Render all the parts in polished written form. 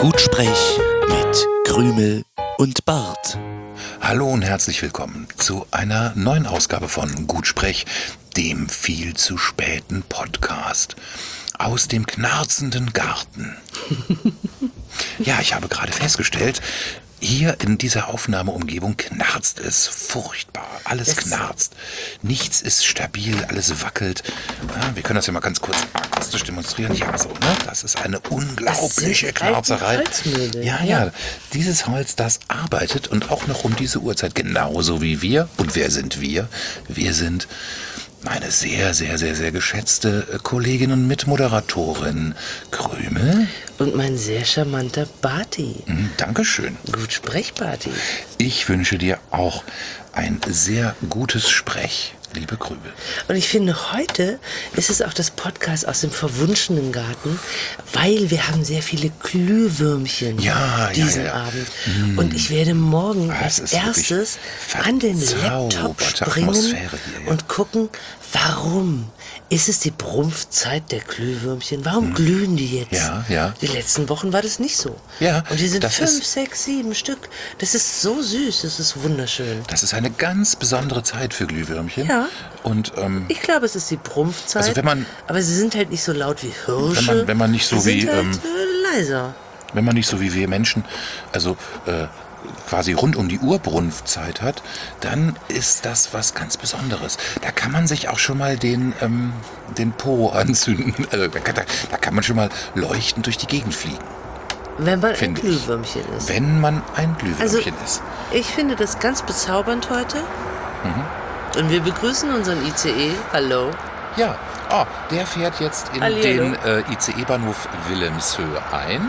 Gutsprech mit Krümel und Bart. Hallo und herzlich willkommen zu einer neuen Ausgabe von Gutsprech, dem viel zu späten Podcast aus dem knarzenden Garten. Ja, ich habe gerade festgestellt, hier in dieser Aufnahmeumgebung knarzt es furchtbar. Alles knarzt. Nichts ist stabil, alles wackelt. Ja, wir können das ja mal ganz kurz akustisch demonstrieren. Ja, so, ne? Das ist eine unglaubliche Knarzerei. Ja, dieses Holz, das arbeitet und auch noch um diese Uhrzeit genauso wie wir. Und wer sind wir? Wir sind meine sehr, sehr, sehr, sehr geschätzte Kollegin und Mitmoderatorin Krümel. Und mein sehr charmanter Barty. Dankeschön. Gutsprech, Barty. Ich wünsche dir auch ein sehr gutes Sprech, liebe Krümel. Und ich finde, heute ist es auch das Podcast aus dem verwunschenen Garten, weil wir haben sehr viele Glühwürmchen diesen Abend. Und ich werde morgen als erstes an den Laptop springen und gucken, warum ist es die Brumpfzeit der Glühwürmchen? Warum glühen die jetzt? Ja. Die letzten Wochen war das nicht so. Ja, und die sind 5, 6, 7 Stück. Das ist so süß, das ist wunderschön. Das ist eine ganz besondere Zeit für Glühwürmchen. Ja. Und, ich glaube, es ist die Brumpfzeit. Also wenn man, aber sie sind halt nicht so laut wie Hirsche. Wenn man nicht so sie wie sind halt, leiser. Wenn man nicht so wie wir Menschen, also quasi rund um die Uhr Brumpfzeit hat, dann ist das was ganz Besonderes. Da kann man sich auch schon mal den Po anzünden. Also da kann man schon mal leuchtend durch die Gegend fliegen. Wenn man ein Glühwürmchen ist. Wenn man ein Glühwürmchen ist. Ich finde das ganz bezaubernd heute. Und wir begrüßen unseren ICE. Hallo. Ja, der fährt jetzt in den ICE-Bahnhof Wilhelmshöhe ein.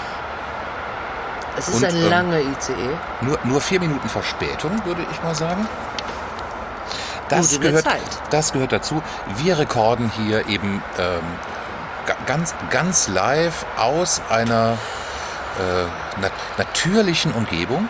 Es ist ein langer ICE. Nur 4 Minuten Verspätung, würde ich mal sagen. Das gehört dazu. Wir rekorden hier eben ganz live aus einer natürlichen Umgebung.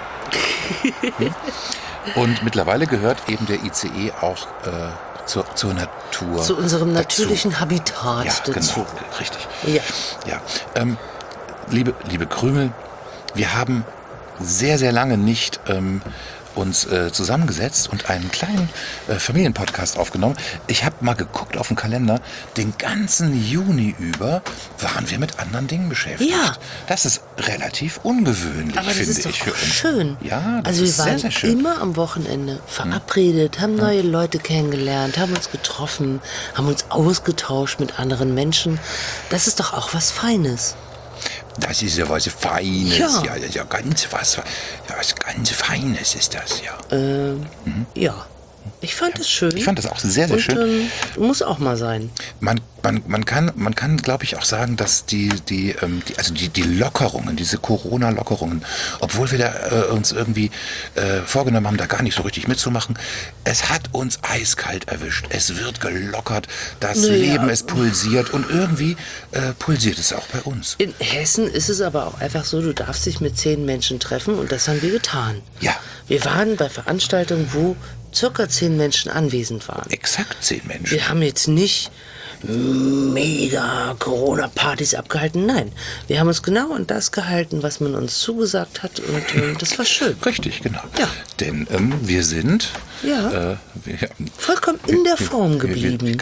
Und mittlerweile gehört eben der ICE auch zur Natur. Zu unserem natürlichen Habitat dazu. Genau, richtig. Ja. Liebe Krümel, wir haben sehr, sehr lange nicht uns zusammengesetzt und einen kleinen Familienpodcast aufgenommen. Ich habe mal geguckt auf den Kalender. Den ganzen Juni über waren wir mit anderen Dingen beschäftigt. Ja. Das ist relativ ungewöhnlich, aber das finde ist doch ich, für uns. Schön. Ja, das also ist wir waren sehr, sehr schön. Immer am Wochenende verabredet, haben neue Leute kennengelernt, haben uns getroffen, haben uns ausgetauscht mit anderen Menschen. Das ist doch auch was Feines. Das ist ja was Feines, ja. Das ist ja ganz was Feines ist das, ja. Ja, ich fand es schön. Ich fand das auch sehr, sehr schön. Muss auch mal sein. Man kann, glaube ich, auch sagen, dass die Lockerungen, diese Corona-Lockerungen, obwohl wir da uns irgendwie vorgenommen haben, da gar nicht so richtig mitzumachen, es hat uns eiskalt erwischt. Es wird gelockert, das Leben, es pulsiert und irgendwie pulsiert es auch bei uns. In Hessen ist es aber auch einfach so, du darfst dich mit 10 Menschen treffen und das haben wir getan. Ja. Wir waren bei Veranstaltungen, wo circa 10 Menschen anwesend waren. Exakt 10 Menschen. Wir haben jetzt nicht mega Corona-Partys abgehalten. Nein, wir haben uns genau an das gehalten, was man uns zugesagt hat und das war schön. Richtig, genau. Ja. Denn wir sind vollkommen in der Form geblieben.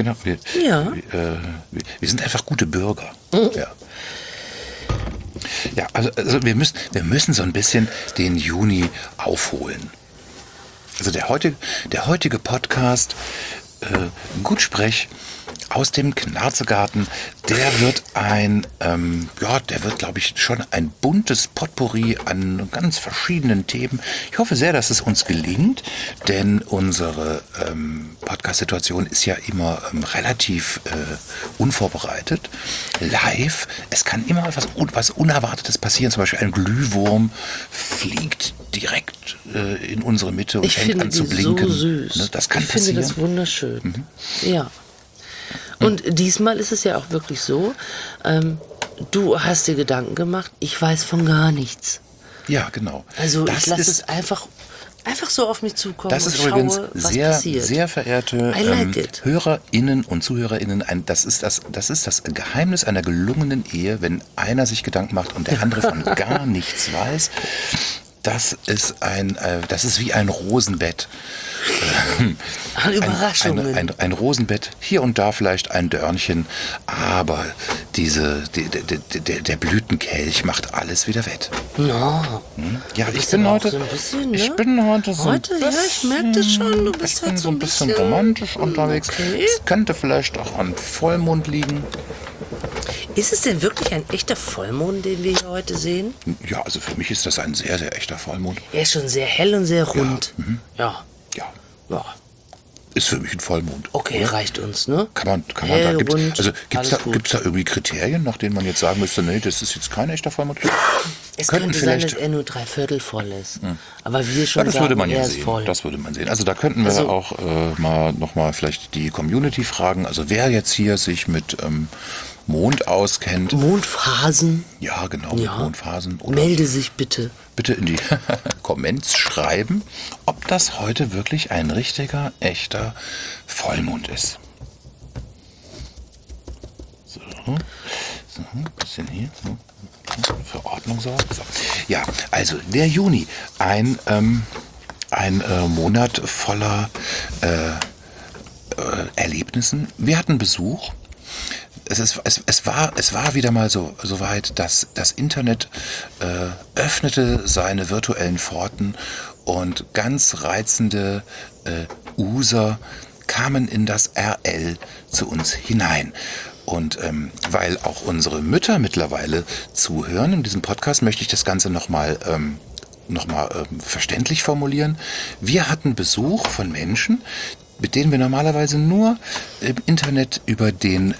Wir sind einfach gute Bürger. Ja, also wir müssen so ein bisschen den Juni aufholen. Also der heutige Podcast Gutsprech aus dem Knarzegarten, der wird glaube ich, schon ein buntes Potpourri an ganz verschiedenen Themen. Ich hoffe sehr, dass es uns gelingt, denn unsere Podcast-Situation ist ja immer relativ unvorbereitet, live. Es kann immer was Unerwartetes passieren, zum Beispiel ein Glühwurm fliegt direkt in unsere Mitte und fängt an zu blinken. So süß. Ne, das kann passieren. Ich finde das wunderschön. Ja. Und diesmal ist es ja auch wirklich so, du hast dir Gedanken gemacht, ich weiß von gar nichts. Ja, genau. Also ich lasse es einfach Einfach so auf mich zukommen das ist und übrigens schaue, was sehr, passiert. sehr verehrte HörerInnen und ZuhörerInnen, das ist das Geheimnis einer gelungenen Ehe, wenn einer sich Gedanken macht und der andere von gar nichts weiß. Das ist wie ein Rosenbett. Überraschungen. Ein Rosenbett, hier und da vielleicht ein Dörnchen, aber der Blütenkelch macht alles wieder wett. No. Ja, ich bin heute so ein bisschen, ich merke das schon, du bist heute so ein bisschen romantisch unterwegs. Okay. Es könnte vielleicht auch an Vollmond liegen. Ist es denn wirklich ein echter Vollmond, den wir hier heute sehen? Ja, also für mich ist das ein sehr, sehr echter Vollmond. Er ist schon sehr hell und sehr rund. Ja. Ist für mich ein Vollmond. Okay, oder? Reicht uns, ne? Kann man da, gibt's da irgendwie Kriterien, nach denen man jetzt sagen müsste, nee, das ist jetzt kein echter Vollmond? Es könnte sein, dass er nur 3/4 voll ist. Aber wir schon das sagen, würde man ja sehen. Voll. Das würde man sehen. Also da könnten wir auch noch mal vielleicht die Community fragen. Also wer jetzt hier sich mit Mond auskennt. Mondphasen. Ja, genau, mit Mondphasen. Oder melde sich bitte. Bitte in die Comments schreiben, ob das heute wirklich ein richtiger, echter Vollmond ist. So, ein bisschen hier. Für Ordnung sorgen. So. Ja, also der Juni, ein Monat voller Erlebnissen. Wir hatten Besuch. Es war wieder mal so weit, dass das Internet öffnete seine virtuellen Pforten und ganz reizende User kamen in das RL zu uns hinein. Und weil auch unsere Mütter mittlerweile zuhören in diesem Podcast, möchte ich das Ganze nochmal verständlich formulieren. Wir hatten Besuch von Menschen, mit denen wir normalerweise nur im Internet über den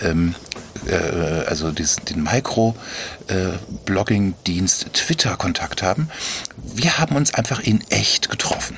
Micro-Blogging-Dienst Twitter Kontakt haben. Wir haben uns einfach in echt getroffen.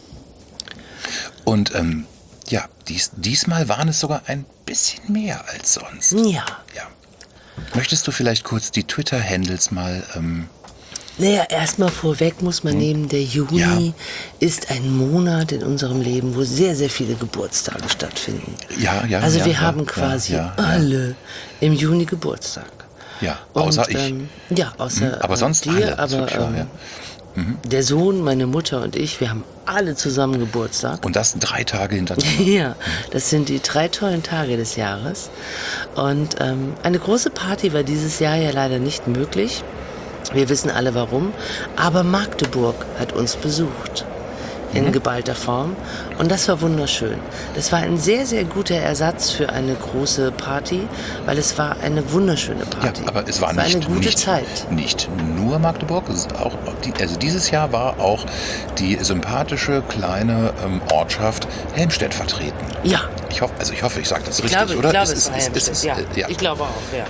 Und diesmal waren es sogar ein bisschen mehr als sonst. Ja. Möchtest du vielleicht kurz die Twitter-Handles mal... Naja, erstmal vorweg muss man nehmen, der Juni ist ein Monat in unserem Leben, wo sehr, sehr viele Geburtstage stattfinden. Also wir haben quasi alle im Juni Geburtstag. Ja, außer ich. Aber sonst dir, alle. Der Sohn, meine Mutter und ich, wir haben alle zusammen Geburtstag. Und das 3 Tage hintereinander. Ja, das sind die 3 tollen Tage des Jahres. Und eine große Party war dieses Jahr ja leider nicht möglich. Wir wissen alle warum, aber Magdeburg hat uns besucht in geballter Form und das war wunderschön. Das war ein sehr, sehr guter Ersatz für eine große Party, weil es war eine wunderschöne Party. Ja, aber es war nicht, eine gute Zeit. Nicht nur Magdeburg, also dieses Jahr war auch die sympathische kleine Ortschaft Helmstedt vertreten. Ja. Ich hoffe, ich sage das richtig, oder? Ich glaube, es war Helmstedt, ja. Ich glaube auch, ja.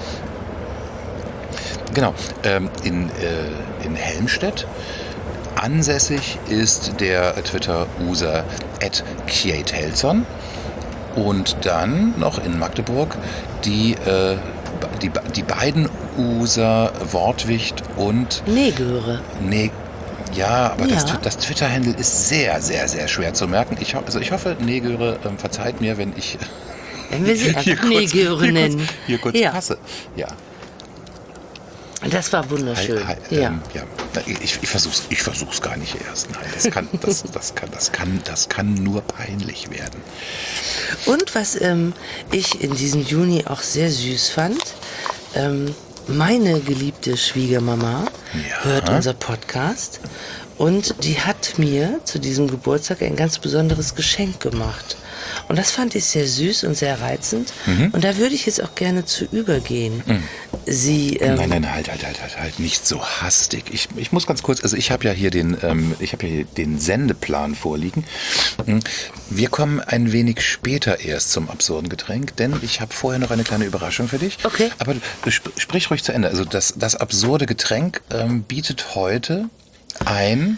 Genau, in Helmstedt ansässig ist der Twitter-User @kjatelson und dann noch in Magdeburg die beiden User Wortwicht und Negöre. Ja, aber das Twitter-Handle ist sehr, sehr, sehr schwer zu merken. Ich hoffe, Negöre verzeiht mir, wenn wir sie einfach Negöre nennen. Hier kurz passe. Ja. Das war wunderschön. Ich versuch's gar nicht erst. Nein, das kann nur peinlich werden. Und was ich in diesem Juni auch sehr süß fand, meine geliebte Schwiegermama hört unser Podcast und die hat mir zu diesem Geburtstag ein ganz besonderes Geschenk gemacht. Und das fand ich sehr süß und sehr reizend. Und da würde ich jetzt auch gerne zu übergehen. Sie, Nein, halt. Nicht so hastig. Ich muss ganz kurz, also ich habe ja hier den Sendeplan vorliegen. Wir kommen ein wenig später erst zum absurden Getränk, denn ich habe vorher noch eine kleine Überraschung für dich. Okay. Aber sprich ruhig zu Ende. Also das absurde Getränk bietet heute ein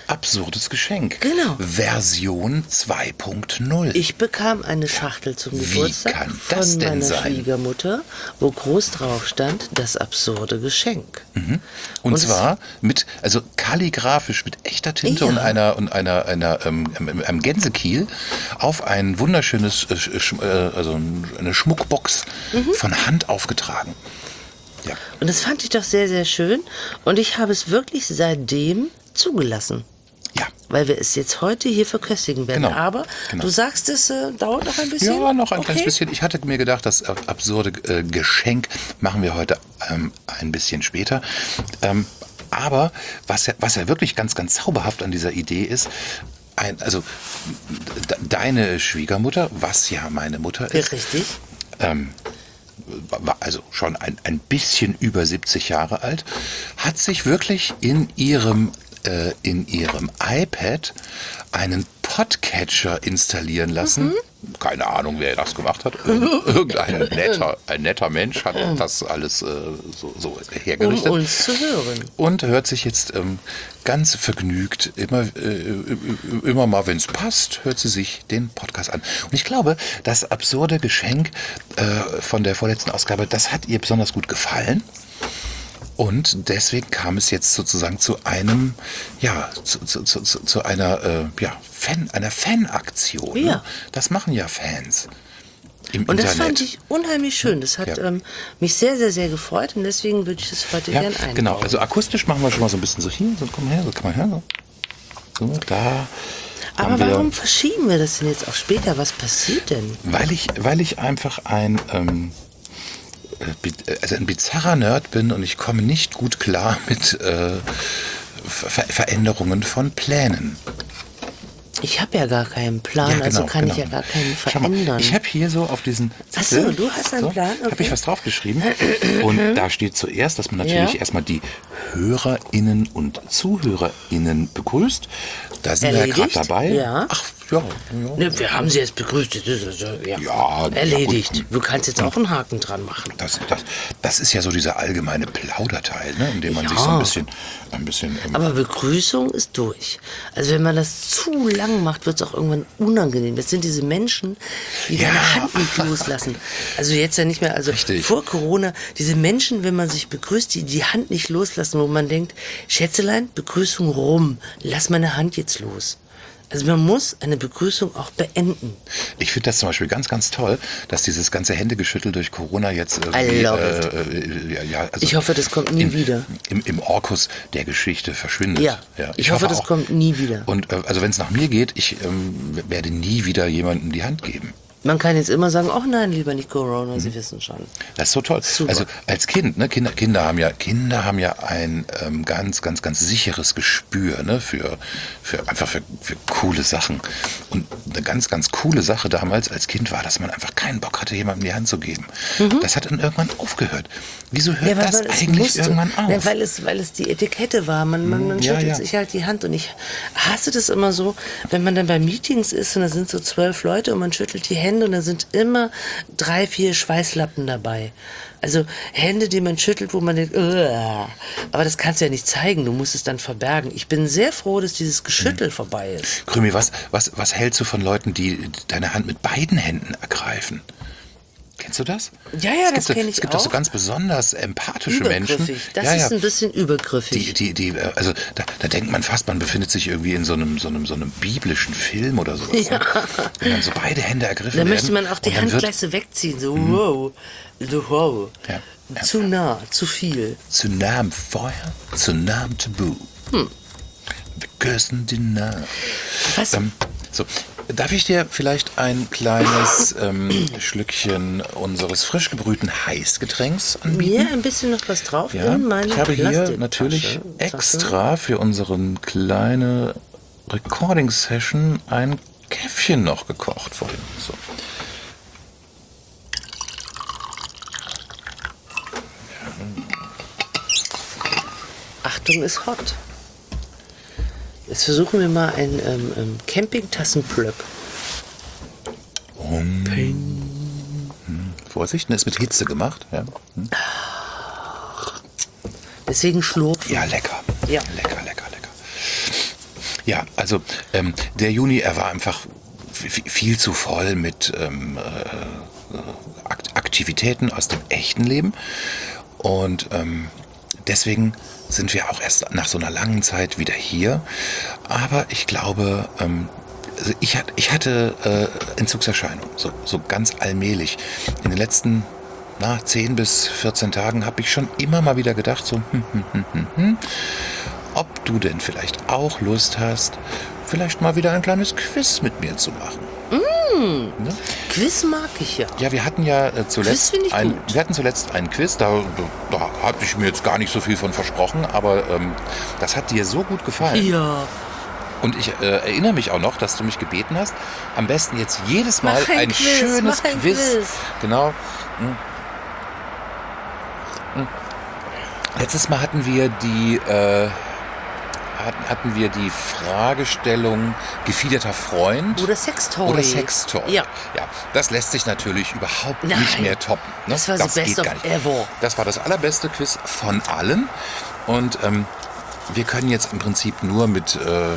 Absurdes Geschenk. Genau. Version 2.0. Ich bekam eine Schachtel zum Geburtstag von meiner Schwiegermutter, wo groß drauf stand, das absurde Geschenk. Und zwar kalligrafisch mit echter Tinte und einem Gänsekiel auf ein wunderschönes, eine Schmuckbox von Hand aufgetragen. Ja. Und das fand ich doch sehr, sehr schön. Und ich habe es wirklich seitdem zugelassen. Ja. Weil wir es jetzt heute hier verköstigen werden. Genau. Aber du sagst, es dauert noch ein bisschen? Ja, noch ein kleines bisschen. Ich hatte mir gedacht, das absurde Geschenk machen wir heute ein bisschen später. Aber was ja wirklich ganz, ganz zauberhaft an dieser Idee ist, deine Schwiegermutter, was ja meine Mutter ist. Richtig. War also schon ein bisschen über 70 Jahre alt, hat sich wirklich in ihrem iPad einen Podcatcher installieren lassen. Keine Ahnung, wer das gemacht hat. Irgendein netter Mensch hat das alles so hergerichtet. Um uns zu hören. Und hört sich jetzt ganz vergnügt, immer mal, wenn es passt, hört sie sich den Podcast an. Und ich glaube, das absurde Geschenk von der vorletzten Ausgabe, das hat ihr besonders gut gefallen. Und deswegen kam es jetzt sozusagen zu einem, zu einer Fanaktion. Ja. Ne? Das machen ja Fans im und Internet. Das fand ich unheimlich schön. Das hat mich sehr, sehr, sehr gefreut und deswegen würde ich es heute gerne einbauen. Genau, also akustisch machen wir schon mal so ein bisschen so hier, so komm mal her, so da. Aber warum verschieben wir das denn jetzt auch später? Was passiert denn? Weil ich einfach ein bizarrer Nerd bin und ich komme nicht gut klar mit Veränderungen von Plänen. Ich habe ja gar keinen Plan, also kann ich ja gar keinen verändern. Ich habe hier so auf diesen Zettel, Achso, du hast einen Plan? Okay. Habe ich was draufgeschrieben und da steht zuerst, dass man natürlich erstmal die HörerInnen und ZuhörerInnen begrüßt. Da sind wir ja gerade dabei. Ja. Ach, ja. Ne, wir haben sie jetzt begrüßt. Erledigt. Ja, du kannst jetzt auch einen Haken dran machen. Das ist ja so dieser allgemeine Plauderteil, ne, in dem man sich so ein bisschen aber Begrüßung ist durch. Also wenn man das zu lang macht, wird es auch irgendwann unangenehm. Das sind diese Menschen, die deine Hand nicht loslassen. Also jetzt ja nicht mehr, also Richtig. Vor Corona, diese Menschen, wenn man sich begrüßt, die Hand nicht loslassen, wo man denkt, Schätzelein, Begrüßung rum, lass meine Hand jetzt los. Also man muss eine Begrüßung auch beenden. Ich finde das zum Beispiel ganz, ganz toll, dass dieses ganze Händegeschüttel durch Corona jetzt ich hoffe, das kommt nie wieder. Im Orkus der Geschichte verschwindet. Ja, ich hoffe, das kommt nie wieder. Und also wenn es nach mir geht, ich werde nie wieder jemandem die Hand geben. Man kann jetzt immer sagen, ach nein, lieber nicht Corona, Sie wissen schon. Das ist so toll. Super. Also als Kind, ne, Kinder haben ja ein ganz, ganz, ganz sicheres Gespür, ne, für coole Sachen. Und eine ganz, ganz coole Sache damals als Kind war, dass man einfach keinen Bock hatte, jemandem die Hand zu geben. Das hat dann irgendwann aufgehört. Wieso hört das eigentlich irgendwann auf? Ja, weil es die Etikette war. Man schüttelt sich halt die Hand. Und ich hasse das immer so, wenn man dann bei Meetings ist und da sind so 12 Leute und man schüttelt die Hände und da sind immer 3, 4 Schweißlappen dabei. Also Hände, die man schüttelt, wo man denkt, aber das kannst du ja nicht zeigen, du musst es dann verbergen. Ich bin sehr froh, dass dieses Geschüttel vorbei ist. Krümi, was hältst du von Leuten, die deine Hand mit beiden Händen ergreifen? Kennst du das? Ja, das kenne ich auch. Es gibt doch so ganz besonders empathische Menschen. Das ist ein bisschen übergriffig. Also da denkt man fast, man befindet sich irgendwie in so einem biblischen Film oder sowas. Ja. Wenn dann so beide Hände ergriffen werden. Da möchte man auch die Hand gleich so wegziehen. So wow. Ja. Zu nah, zu viel. Zu nah am Feuer, zu nah am Tabu. Wir küssen die nah. Was? So. Darf ich dir vielleicht ein kleines Schlückchen unseres frisch gebrühten Heißgetränks anbieten? Ja, ein bisschen noch was drauf. Ja, ich habe hier natürlich extra für unsere kleine Recording-Session ein Käffchen noch gekocht vorhin. So. Achtung, ist hot. Jetzt versuchen wir mal ein Campingtassenplöck. Vorsicht, das ist mit Hitze gemacht. Ja. Deswegen schlurfen. Ja, lecker. Ja. Lecker. Ja, also der Juni, er war einfach viel zu voll mit Aktivitäten aus dem echten Leben. Und deswegen sind wir auch erst nach so einer langen Zeit wieder hier. Aber ich glaube, ich hatte Entzugserscheinungen, so ganz allmählich. In den letzten 10 bis 14 Tagen habe ich schon immer mal wieder gedacht, so, ob du denn vielleicht auch Lust hast, vielleicht mal wieder ein kleines Quiz mit mir zu machen. Ne? Quiz mag ich ja. Ja, wir hatten ja zuletzt ein Quiz, da hatte ich mir jetzt gar nicht so viel von versprochen, aber das hat dir so gut gefallen. Ja. Und ich erinnere mich auch noch, dass du mich gebeten hast, am besten jetzt jedes Mal ein schönes Quiz. Genau. Letztes Mal hatten wir die Fragestellung gefiederter Freund. Oder Sextoy. Ja, das lässt sich natürlich überhaupt nicht mehr toppen. Ne? Das war das Best of ever. Das war das allerbeste Quiz von allen. Und wir können jetzt im Prinzip nur mit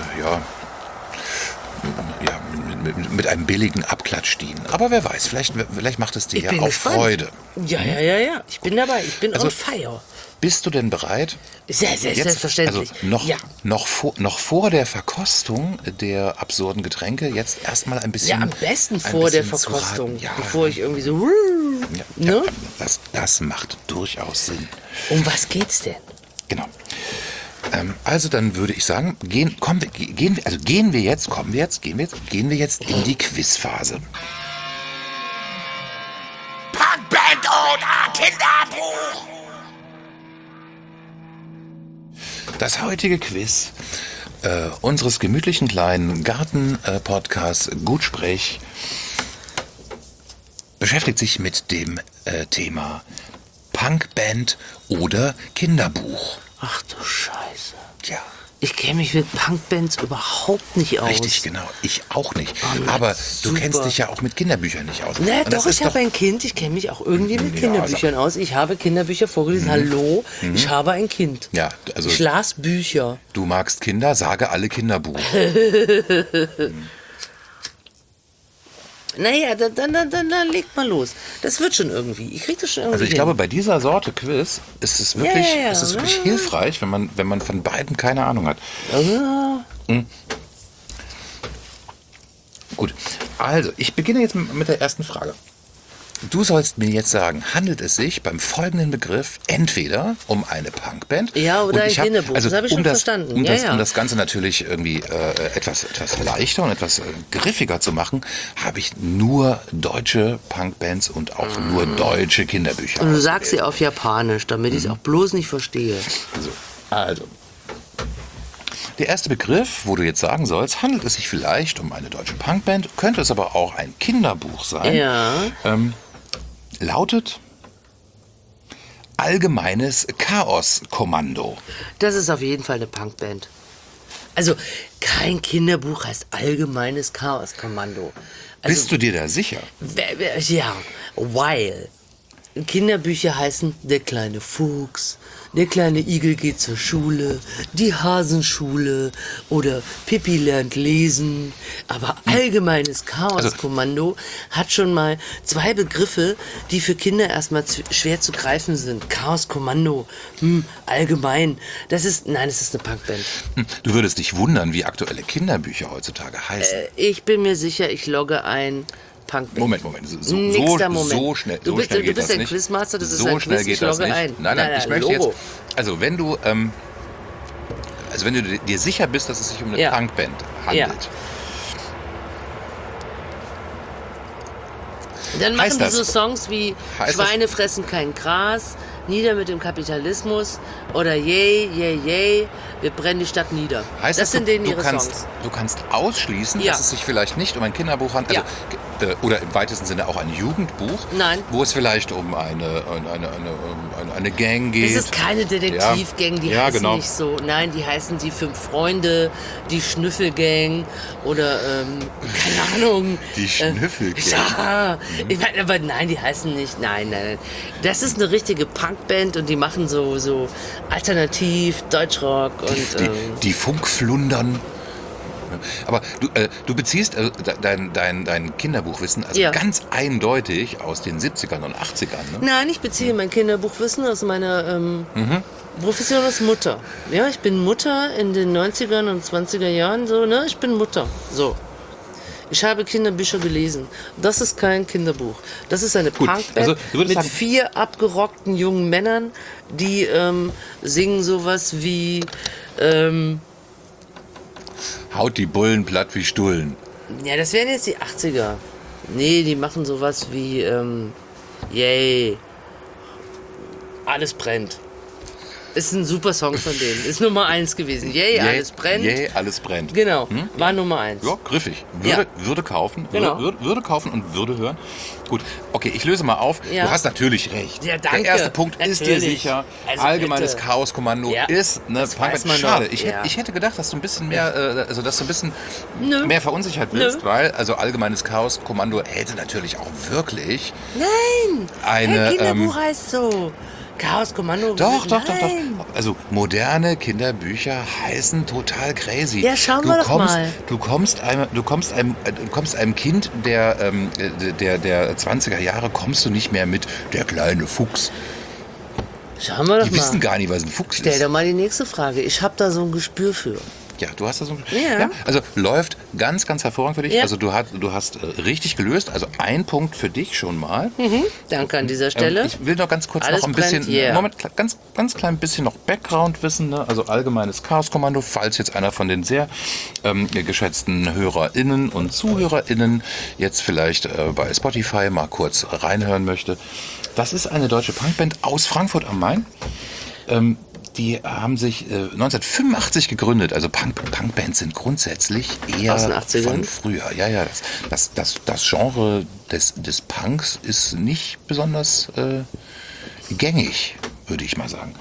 einem billigen Abklatsch dienen. Aber wer weiß, vielleicht macht es dir ja auch Freude. Ja. Ich bin dabei. Ich bin on fire. Bist du denn bereit? Sehr, selbstverständlich. Also noch vor der Verkostung der absurden Getränke jetzt erstmal ein bisschen... Ja, am besten vor der Verkostung, bevor ich irgendwie so... Ja, das macht durchaus Sinn. Um was geht's denn? Genau. Also dann würde ich sagen, gehen wir jetzt in die Quizphase. Punkband oder Kinderbuch? Das heutige Quiz unseres gemütlichen kleinen Garten-Podcasts Gutsprech beschäftigt sich mit dem Thema Punkband oder Kinderbuch. Ach du Scheiße. Ja. Ich kenne mich mit Punkbands überhaupt nicht aus. Richtig, genau. Ich auch nicht. Aber du kennst dich ja auch mit Kinderbüchern nicht aus. Na doch, ich habe ein Kind. Ich kenne mich auch irgendwie mit Kinderbüchern aus. Ich habe Kinderbücher vorgelesen. Hallo, ich habe ein Kind. Ja, also ich las Bücher. Du magst Kinder, sage alle Kinderbuch. Naja, dann legt mal los. Das wird schon irgendwie. Ich krieg das schon irgendwie Also ich glaube, bei dieser Sorte Quiz ist es wirklich, wirklich hilfreich, wenn man von beiden keine Ahnung hat. Ja. Gut, also ich beginne jetzt mit der ersten Frage. Du sollst mir jetzt sagen, handelt es sich beim folgenden Begriff entweder um eine Punkband... Ja, oder ein Kinderbuch, das habe ich schon verstanden. Um das Ganze natürlich irgendwie etwas leichter und etwas griffiger zu machen, habe ich nur deutsche Punkbands und auch nur deutsche Kinderbücher. Und du sagst sie auf Japanisch, damit ich es auch bloß nicht verstehe. Also. Der erste Begriff, wo du jetzt sagen sollst, handelt es sich vielleicht um eine deutsche Punkband, könnte es aber auch ein Kinderbuch sein. Ja. Lautet Allgemeines Chaos-Kommando. Das ist auf jeden Fall eine Punkband. Also kein Kinderbuch heißt Allgemeines Chaos-Kommando. Also, bist du dir da sicher? Ja, weil Kinderbücher heißen Der kleine Fuchs, Der kleine Igel geht zur Schule, Die Hasenschule oder Pippi lernt lesen. Aber Allgemeines Chaos-Kommando hat schon mal 2 Begriffe, die für Kinder erstmal schwer zu greifen sind. Chaos-Kommando, allgemein. Es ist eine Punkband. Du würdest dich wundern, wie aktuelle Kinderbücher heutzutage heißen. Ich bin mir sicher, ich logge ein. Punkband. Moment. So schnell Du bist ein nicht. Quizmaster, das ist so ein schnell Quiz, geht ich das logge nicht. ein. Nein, ich möchte Logo. jetzt... Also wenn du dir sicher bist, dass es sich um eine Punkband handelt... Dann machen die so Songs wie Schweine fressen kein Gras, Nieder mit dem Kapitalismus oder Yay, yay, yay, wir brennen die Stadt nieder. Heißt das sind denen ihre Songs. Du kannst ausschließen, dass es sich vielleicht nicht um ein Kinderbuch handelt, oder im weitesten Sinne auch ein Jugendbuch, Nein. wo es vielleicht um eine Gang geht. Es ist keine Detektivgang, die heißen nicht so. Nein, die heißen die 5 Freunde, die Schnüffelgang oder keine Ahnung. Die Schnüffelgang? Ja, aber nein, die heißen nicht. Nein. Das ist eine richtige Punkband und die machen so Alternativ, Deutschrock und... Die Funkflundern. Aber du beziehst dein Kinderbuchwissen ganz eindeutig aus den 70ern und 80ern, ne? Nein, ich beziehe mein Kinderbuchwissen aus meiner Profession als Mutter. Ja, ich bin Mutter in den 90ern und 20er Jahren, so, ne? Ich bin Mutter, so. Ich habe Kinderbücher gelesen. Das ist kein Kinderbuch. Das ist eine Punkband mit 4 abgerockten jungen Männern, die singen sowas wie Haut die Bullen platt wie Stullen. Ja, das wären jetzt die 80er. Nee, die machen sowas wie yay, alles brennt. Ist ein super Song von denen. Ist Nummer 1 gewesen. Yay, alles brennt. Yay, alles brennt. Genau, war Nummer 1. Ja, griffig. Würde kaufen. Genau. Würde kaufen und würde hören. Gut, okay, ich löse mal auf. Ja. Du hast natürlich recht. Ja, danke. Der erste Punkt ist dir sicher. Also allgemeines bitte. Chaoskommando ist eine Punkband. Schade. Doch. Ich hätte gedacht, dass du ein bisschen mehr, dass du ein bisschen mehr verunsichert bist, weil allgemeines Chaoskommando hätte natürlich auch wirklich eine Kinderbuch heißt so. Chaoskommando. Doch. Also moderne Kinderbücher heißen total crazy. Ja, schauen wir doch mal. Du kommst einem Kind der 20er Jahre kommst du nicht mehr mit der kleine Fuchs. Schauen wir doch mal. Die wissen gar nicht, was ein Fuchs ist. Stell doch mal die nächste Frage. Ich habe da so ein Gespür für. Ja, du hast da so ein... Ja, also läuft ganz hervorragend für dich. Ja. Also du hast richtig gelöst. Also ein Punkt für dich schon mal. Danke an dieser Stelle. Ich will noch ganz kurz Alles noch ein bisschen... brennt, Moment, ganz klein bisschen noch Background-Wissen. Ne? Also allgemeines Chaoskommando, falls jetzt einer von den sehr geschätzten HörerInnen und ZuhörerInnen jetzt vielleicht bei Spotify mal kurz reinhören möchte. Das ist eine deutsche Punkband aus Frankfurt am Main. Die haben sich 1985 gegründet. Also Punkbands sind grundsätzlich eher aus den 80ern? Von früher. Ja, das Genre des Punks ist nicht besonders gängig, würde ich mal sagen.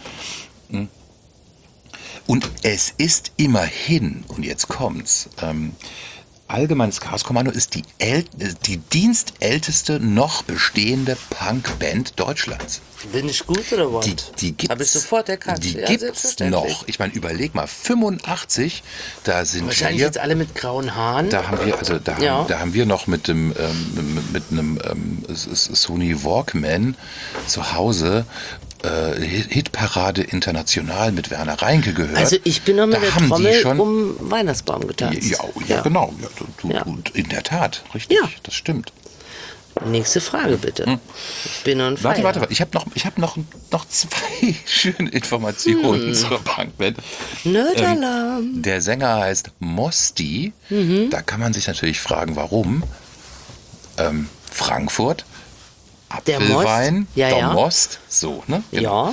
Und es ist immerhin, und jetzt kommt's, allgemeines Chaoskommando ist die dienstälteste noch bestehende Punkband Deutschlands. Bin ich gut oder was? Die gibt's, habe ich sofort erkannt. Die gibt's noch. Ich meine, überleg mal, 85, da sind wahrscheinlich wir... jetzt alle mit grauen Haaren. Da haben wir noch mit einem Sony Walkman zu Hause Hitparade international mit Werner Reinke gehört. Also ich bin noch mit der Trommel um Weihnachtsbaum getanzt. Ja, genau. Ja, in der Tat, richtig. Ja. Das stimmt. Nächste Frage bitte. Ich bin on fire. Warte. Ich hab noch 2 schöne Informationen zur Punkband. Nerdalarm. Der Sänger heißt Mosti. Da kann man sich natürlich fragen, warum. Frankfurt. Apfelwein, der Most, so, ne? Ja.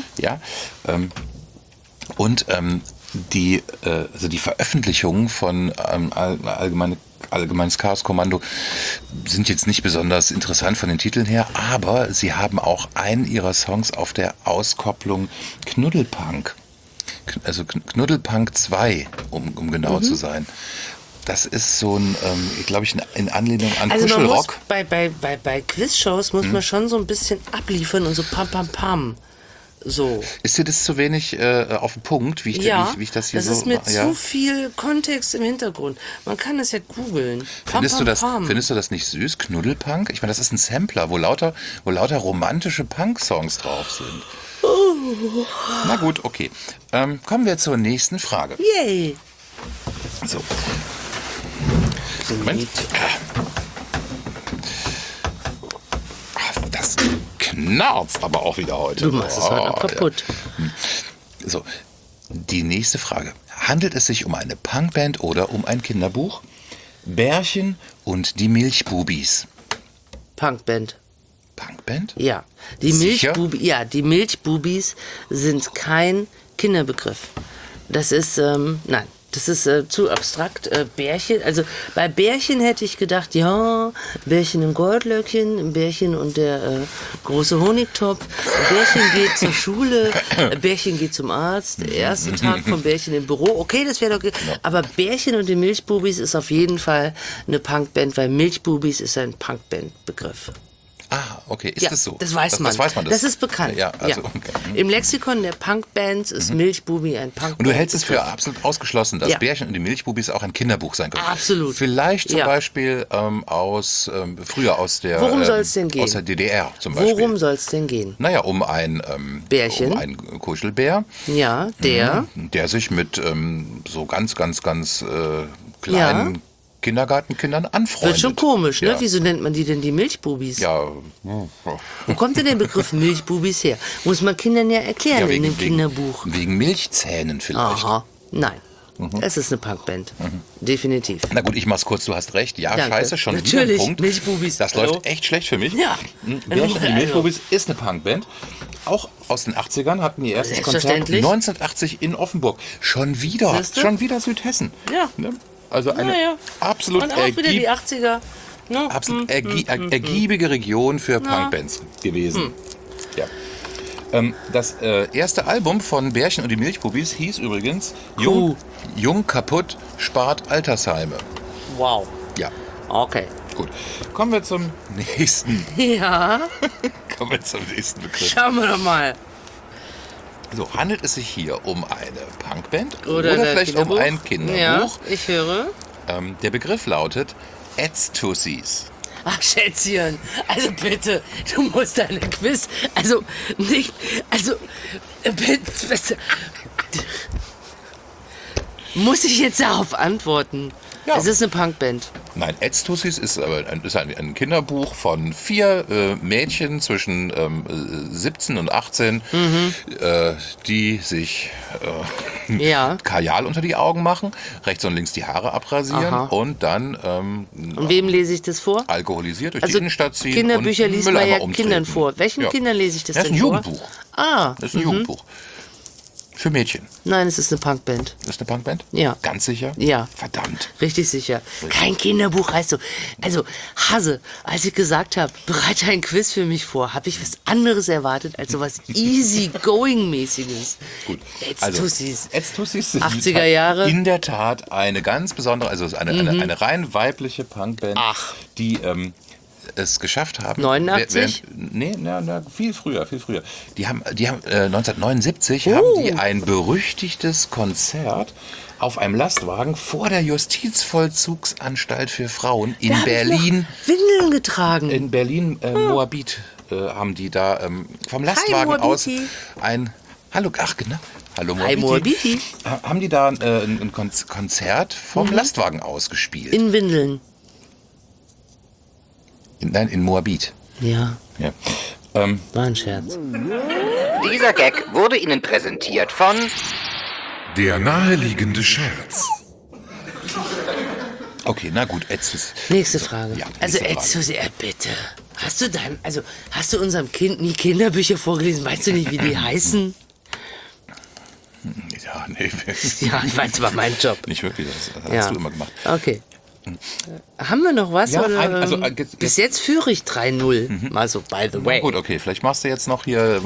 Und die Veröffentlichungen von Allgemeines Chaoskommando sind jetzt nicht besonders interessant von den Titeln her, aber sie haben auch einen ihrer Songs auf der Auskopplung Knuddelpunk, also Knuddelpunk 2, um genau zu sein. Das ist so ein, glaube ich, in Anlehnung an Kuschelrock. Bei Quizshows muss man schon so ein bisschen abliefern und so pam. So. Ist dir das zu wenig auf den Punkt, wie ich das hier so... das ist mit zu viel Kontext im Hintergrund. Man kann das ja googeln. Findest du das nicht süß? Knuddelpunk? Ich meine, das ist ein Sampler, wo lauter romantische Punk-Songs drauf sind. Oh. Na gut, okay. Kommen wir zur nächsten Frage. Yay! So. Moment. Das knarzt aber auch wieder heute. Du machst es heute noch kaputt. Ja. So, die nächste Frage. Handelt es sich um eine Punkband oder um ein Kinderbuch? Bärchen und die Milchbubis. Punkband. Punkband? Ja. Die Milchbubis sind kein Kinderbegriff. Das ist, nein. Das ist zu abstrakt. Bärchen, also bei Bärchen hätte ich gedacht, ja, Bärchen im Goldlöckchen, Bärchen und der große Honigtopf, Bärchen geht zur Schule, Bärchen geht zum Arzt, der erste Tag vom Bärchen im Büro, okay, das wäre doch, aber Bärchen und die Milchbubis ist auf jeden Fall eine Punkband, weil Milchbubis ist ein Punkband-Begriff. Ah, okay. Ist das so? Das weiß man. Das weiß man. Das ist bekannt. Ja, also, okay. Im Lexikon der Punkbands ist Milchbubi ein Punkband. Und du hältst es für absolut ausgeschlossen, dass Bärchen und die Milchbubis auch ein Kinderbuch sein können. Absolut. Vielleicht zum Beispiel früher aus der Worum soll es denn gehen? Aus der DDR zum Beispiel. Worum soll es denn gehen? Naja, um ein Bärchen. Um einen Kuschelbär. Ja, der sich mit so ganz kleinen Kindergartenkindern anfreundet. Wird schon komisch, ne? Wieso nennt man die denn die Milchbubis? Ja. Wo kommt denn der Begriff Milchbubis her? Muss man Kindern ja erklären in dem Kinderbuch. Wegen Milchzähnen vielleicht. Aha, nein. Es ist eine Punkband. Definitiv. Na gut, ich mach's kurz, du hast recht. Ja, Danke. scheiße, schon Natürlich, wieder ein Punkt. Milchbubis. Das läuft echt schlecht für mich. Ja. Bärchen und die Milchbubis ist eine Punkband. Auch aus den 80ern hatten die erstes Konzert Selbstverständlich. 1980 in Offenburg. Schon wieder Südhessen. Ja. Ne? Also eine absolut Und auch wieder die 80er. Ne? Absolut ergiebige Region für Punkbands gewesen. Ja. Das erste Album von Bärchen und die Milchbubis hieß übrigens Jung kaputt spart Altersheime. Wow. Ja. Okay. Gut. Kommen wir zum nächsten. Ja. Kommen wir zum nächsten Begriff. Schauen wir doch mal. So, handelt es sich hier um eine Punkband Oder vielleicht um ein Kinderbuch? Ja, ich höre. Der Begriff lautet Ätztussis. Ach, Schätzchen, also bitte, du musst deine Quiz, bitte, muss ich jetzt darauf antworten? Ja. Es ist eine Punkband. Nein, Ätztussis ist ein Kinderbuch von 4 Mädchen zwischen 17 und 18, die sich Kajal unter die Augen machen, rechts und links die Haare abrasieren und dann Und wem lese ich das vor? alkoholisiert durch die Innenstadt ziehen Kinderbücher und liest man Mülleimer ja umtreten. Kindern vor. Welchen Kindern lese ich das Das ist denn ein vor? Jugendbuch. Ah. Das ist ein Jugendbuch. Für Mädchen. Nein, es ist eine Punkband. Das ist eine Punkband? Ja. Ganz sicher? Ja. Verdammt. Richtig sicher. Kein Kinderbuch heißt so. Also, Hase, als ich gesagt habe, bereite ein Quiz für mich vor, habe ich was anderes erwartet als so was Easy-Going-mäßiges. Gut. Ätztussis. Ätztussis sind 80er Jahre. in der Tat eine ganz besondere, also eine rein weibliche Punkband, die es geschafft haben. 89? Viel früher. Die haben 1979 haben die ein berüchtigtes Konzert auf einem Lastwagen vor der Justizvollzugsanstalt für Frauen in Berlin. Windeln getragen. In Berlin, Moabit, haben die da vom Lastwagen aus ein... Hallo Moabiti. Hi, Moabiti. Haben die da ein Konzert vom Lastwagen aus gespielt? In Windeln. In Moabit. Ja. War ein Scherz. Dieser Gag wurde Ihnen präsentiert von Der naheliegende Scherz. Okay, na gut, Ätztussis. Nächste Frage. Ja, also nächste Frage. Ätztussis, bitte. Hast du unserem Kind nie Kinderbücher vorgelesen? Weißt du nicht, wie die heißen? Ja, nee. Ja, ich weiß, war mein Job. Nicht wirklich, das hast du immer gemacht. Okay. Haben wir noch was? Ja, oder? Bis jetzt führe ich 3-0. Mal so, by the way. Gut, okay, vielleicht machst du jetzt noch hier...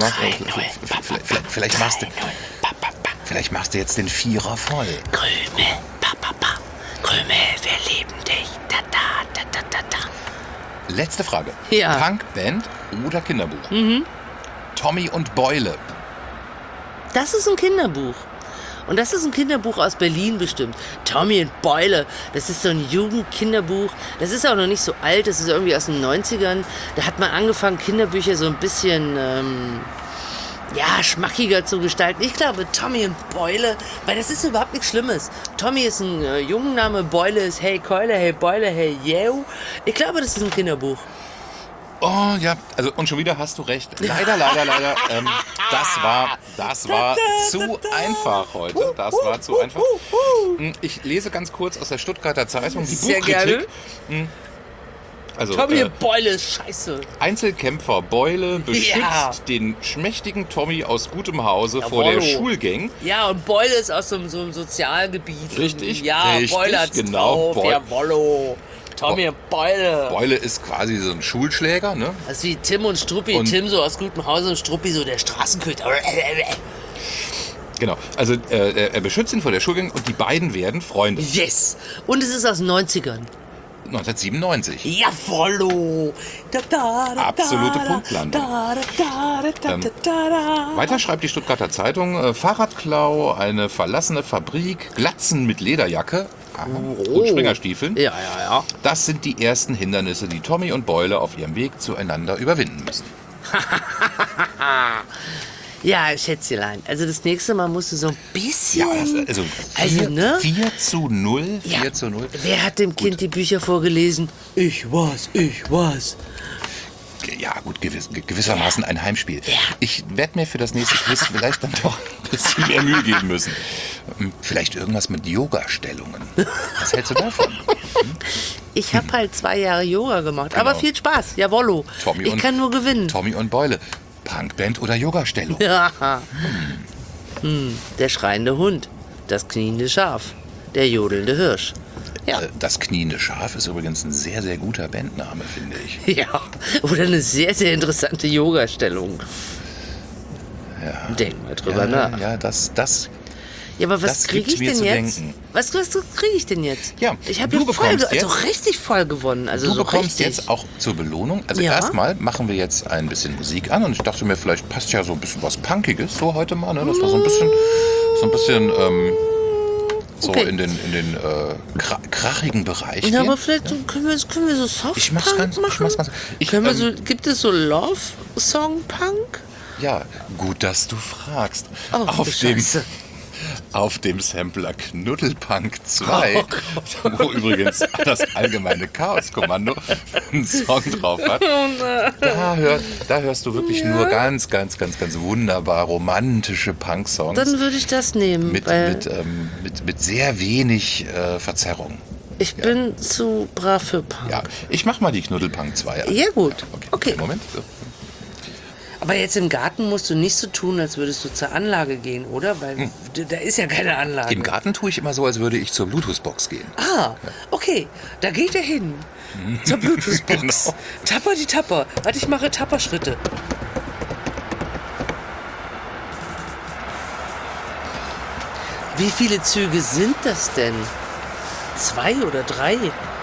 Vielleicht machst du jetzt den Vierer voll. Krümel, Krümel, wir lieben dich. Da, da, da, da, da. Letzte Frage. Ja. Punkband oder Kinderbuch? Tommy und Beule. Das ist ein Kinderbuch. Und das ist ein Kinderbuch aus Berlin bestimmt. Tommy und Beule. Das ist so ein Jugendkinderbuch. Das ist auch noch nicht so alt. Das ist irgendwie aus den 90ern. Da hat man angefangen, Kinderbücher so ein bisschen, schmackiger zu gestalten. Ich glaube, Tommy und Beule, weil das ist überhaupt nichts Schlimmes. Tommy ist ein Jungenname, Beule ist Hey Keule, Hey Beule, Hey Yeo. Ich glaube, das ist ein Kinderbuch. Oh ja, also und schon wieder hast du recht. Leider. Das war zu einfach heute. Das war zu einfach. Ich lese ganz kurz aus der Stuttgarter Zeitung die Sehr Buchkritik. gerne. Also, Tommy Beule ist scheiße. Einzelkämpfer Beule beschützt den schmächtigen Tommy aus gutem Hause vor der Schulgang. Ja, und Beule ist aus so einem Sozialgebiet. Richtig, ja, Beule hat's drauf. Jawollo. Tommy Beule. Beule ist quasi so ein Schulschläger, ne? Das ist wie Tim und Struppi. Und Tim so aus gutem Hause und Struppi so der Straßenköter. Genau, also er beschützt ihn vor der Schulgang und die beiden werden Freunde. Yes! Und es ist aus den 90ern. 1997. Jawollo! Absolute Punktlandung. Weiter schreibt die Stuttgarter Zeitung, Fahrradklau, eine verlassene Fabrik, Glatzen mit Lederjacke und Springerstiefeln. Ja. Das sind die ersten Hindernisse, die Tommy und Beule auf ihrem Weg zueinander überwinden müssen. Ja, Schätzelein. Also das nächste Mal musst du so ein bisschen... Ja, also 4:0. Ja. 4:0. Wer hat dem Kind die Bücher vorgelesen? Ich was. Ja, gut, gewissermaßen ein Heimspiel. Ja. Ich werde mir für das nächste Quiz vielleicht dann doch ein bisschen mehr Mühe geben müssen. Vielleicht irgendwas mit Yoga-Stellungen. Was hältst du davon? Ich habe halt 2 Jahre Yoga gemacht. Genau. Aber viel Spaß. Jawollo. Ich kann nur gewinnen. Tommy und Beule. Punkband oder Yoga-Stellung? Ja. Der schreiende Hund. Das kniende Schaf. Der jodelnde Hirsch. Ja. Das kniende Schaf ist übrigens ein sehr, sehr guter Bandname, finde ich. Ja, oder eine sehr, sehr interessante Yoga-Stellung. Ja. Denk mal drüber nach. Ja, das Ja, aber was kriege ich denn jetzt? Denken. Was kriege ich denn jetzt? Ja, ich habe ja richtig voll gewonnen. Also du so bekommst richtig. jetzt auch zur Belohnung. Also ja. Erstmal machen wir jetzt ein bisschen Musik an und ich dachte mir, vielleicht passt ja so ein bisschen was Punkiges so heute mal, ne? Das war so ein bisschen okay. in den krachigen Bereich. Ja, aber vielleicht können wir so Soft machen. Gibt es so Love-Song-Punk? Ja, gut, dass du fragst. Oh, Auf dem Sampler Knuddelpunk 2, wo übrigens das allgemeine Chaos-Kommando einen Song drauf hat, da hörst du wirklich nur ganz, ganz, ganz, ganz wunderbar romantische Punk-Songs. Dann würde ich das nehmen. Mit sehr wenig Verzerrung. Ich bin zu brav für Punk. Ja, ich mach mal die Knuddelpunk 2 an. Ja, gut. Okay. Moment. Aber jetzt im Garten musst du nicht so tun, als würdest du zur Anlage gehen, oder? Weil da ist ja keine Anlage. Im Garten tue ich immer so, als würde ich zur Bluetooth-Box gehen. Okay. Da geht er hin. Zur Bluetooth-Box. Genau. Tapper die Tapper. Warte, ich mache Tapperschritte. Wie viele Züge sind das denn? 2 oder 3?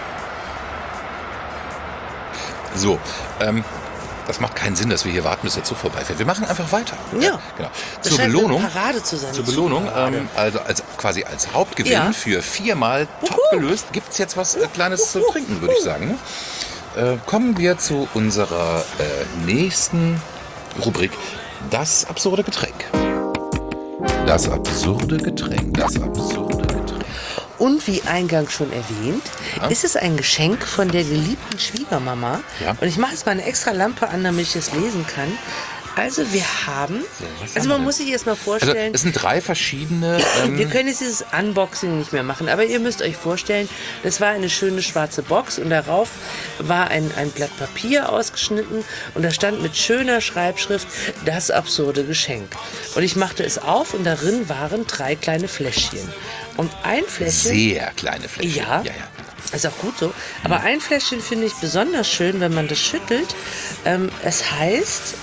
So, das macht keinen Sinn, dass wir hier warten, bis der Zug vorbeifährt. Wir machen einfach weiter. Ja. Genau. Das Zur scheint Belohnung, eine Parade zu sein. Also quasi als Hauptgewinn für 4-mal top gelöst, gibt es jetzt was Kleines zu trinken, würde ich sagen. Ne? Kommen wir zu unserer nächsten Rubrik, das absurde Getränk. Das absurde Getränk. Und wie eingangs schon erwähnt, ist es ein Geschenk von der geliebten Schwiegermama. Ja. Und ich mache jetzt mal eine extra Lampe an, damit ich es lesen kann. Also wir haben, man muss sich erst mal vorstellen. Also es sind 3 verschiedene. Wir können jetzt dieses Unboxing nicht mehr machen, aber ihr müsst euch vorstellen, das war eine schöne schwarze Box und darauf war ein Blatt Papier ausgeschnitten und da stand mit schöner Schreibschrift das absurde Geschenk. Und ich machte es auf und darin waren 3 kleine Fläschchen. Und ein Fläschchen. Sehr kleine Fläschchen. Ja. Ist auch gut so. Aber ein Fläschchen finde ich besonders schön, wenn man das schüttelt. Es heißt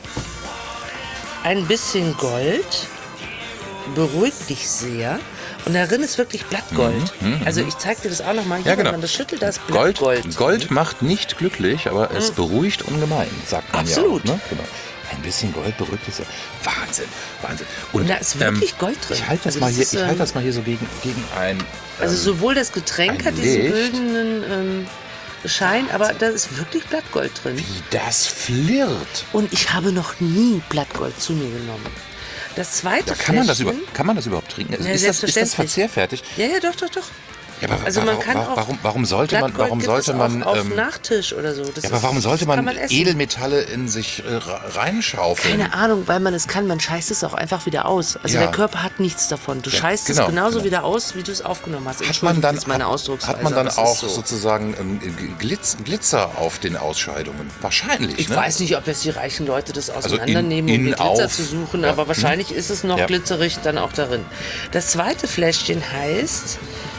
ein bisschen Gold, beruhigt dich sehr. Und darin ist wirklich Blattgold. Also ich zeige dir das auch nochmal. Hier, wenn man das schüttelt, da ist Blattgold. Gold macht nicht glücklich, aber es beruhigt ungemein, sagt man. Absolut. Ja auch, ne? Genau. Ein bisschen Gold beruhigt es ja. Wahnsinn. Und da ist wirklich Gold drin. Ich halte das, mal hier so gegen ein. Also sowohl das Getränk hat diesen güldenen Schein, aber da ist wirklich Blattgold drin. Wie das flirrt. Und ich habe noch nie Blattgold zu mir genommen. Das zweite kann man das überhaupt trinken? Ja, ist das verzehrfertig? Ja, doch. Ja, aber also man kann warum sollte man auf Nachtisch oder so. Aber warum sollte man Edelmetalle in sich reinschaufeln? Keine Ahnung, weil man es kann. Man scheißt es auch einfach wieder aus. Also der Körper hat nichts davon. Du scheißt es genauso wieder aus, wie du es aufgenommen hast. Hat man dann auch so sozusagen Glitzer auf den Ausscheidungen? Wahrscheinlich. Ich weiß nicht, ob jetzt die reichen Leute das auseinandernehmen, um den Glitzer zu suchen, aber wahrscheinlich ist es noch glitzerig dann auch darin. Das zweite Fläschchen heißt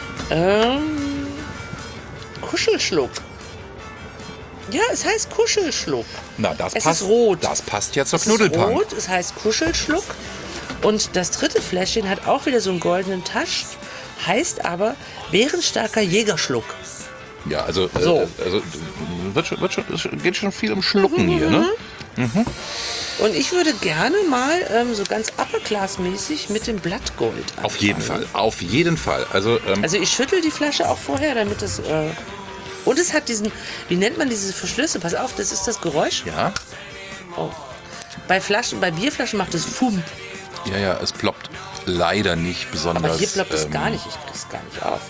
Kuschelschluck. Ja, es heißt Kuschelschluck. Na, das es passt. Ist rot. Das passt ja zur Knuddelpunk. Es ist rot, es heißt Kuschelschluck. Und das dritte Fläschchen hat auch wieder so einen goldenen Tasch, heißt aber bärenstarker Jägerschluck. Ja, also, So. geht schon viel um Schlucken hier, ne? Und ich würde gerne mal so ganz Upper-Class-mäßig mit dem Blattgold anfangen. Auf jeden Fall. Also Ich schüttel die Flasche auch vorher, damit es... und es hat diesen... Wie nennt man diese Verschlüsse? Pass auf, das ist das Geräusch. ja, Oh. Bei Bierflaschen macht es Fump. ja, es ploppt leider nicht besonders. Aber hier ploppt es gar nicht. Ich krieg's gar nicht auf.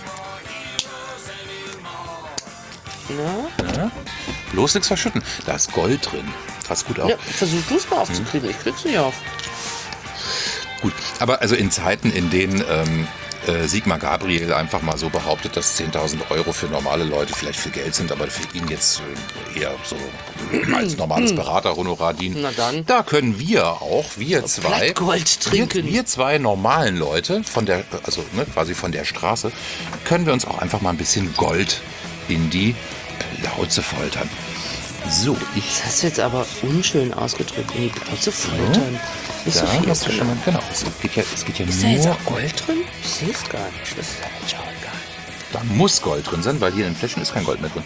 Na? Bloß nichts verschütten. Da ist Gold drin. Passt gut auf. Ja, versuch du es mal aufzukriegen. Ich krieg's nicht auf. Gut, aber also in Zeiten, in denen Sigmar Gabriel einfach mal so behauptet, dass 10.000 Euro für normale Leute vielleicht viel Geld sind, aber für ihn jetzt eher so als normales Beraterhonorar dienen. Na dann. Da können wir zwei, Blattgold trinken. wir zwei normalen Leute quasi von der Straße, können wir uns auch einfach mal ein bisschen Gold in die Plauze foltern. So, Das hast du jetzt aber unschön ausgedrückt. In die Plauze foltern. Nicht so viel hast du schon mal, genau. Es geht ja Ist da jetzt nur. auch Gold drin? Ich sehe es gar nicht. Das ist ja jetzt auch egal. Da muss Gold drin sein, weil hier in den Fläschchen ist kein Gold mehr drin.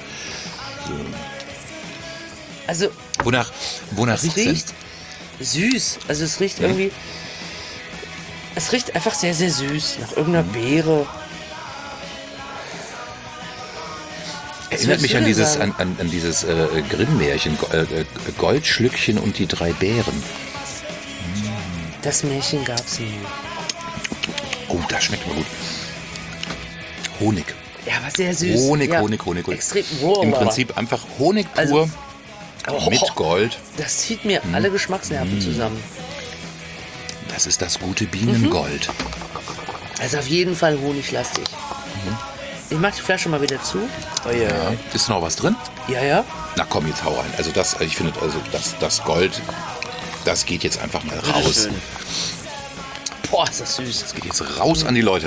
Also, Wonach es riecht's denn? riecht süß. Also, es riecht irgendwie... Es riecht einfach sehr, sehr süß. Nach irgendeiner Beere. Erinnert mich an würdest du dieses, denn an dieses Grimm-Märchen, Goldschlückchen und die 3 Bären. Das Märchen gab's nie. Oh, das schmeckt mir gut. Honig. Ja, aber sehr süß. Honig. Extrem. Im Prinzip einfach Honig pur mit Gold. Das zieht mir alle Geschmacksnerven zusammen. Das ist das gute Bienengold. Also auf jeden Fall honiglastig. Ich mach die Flasche mal wieder zu. Oh, ja. Ja. Ist noch was drin? Ja. Na komm, jetzt hau rein. Also ich finde, das Gold, das geht jetzt einfach mal raus. Schön. Boah, ist das süß. Das geht jetzt raus an die Leute.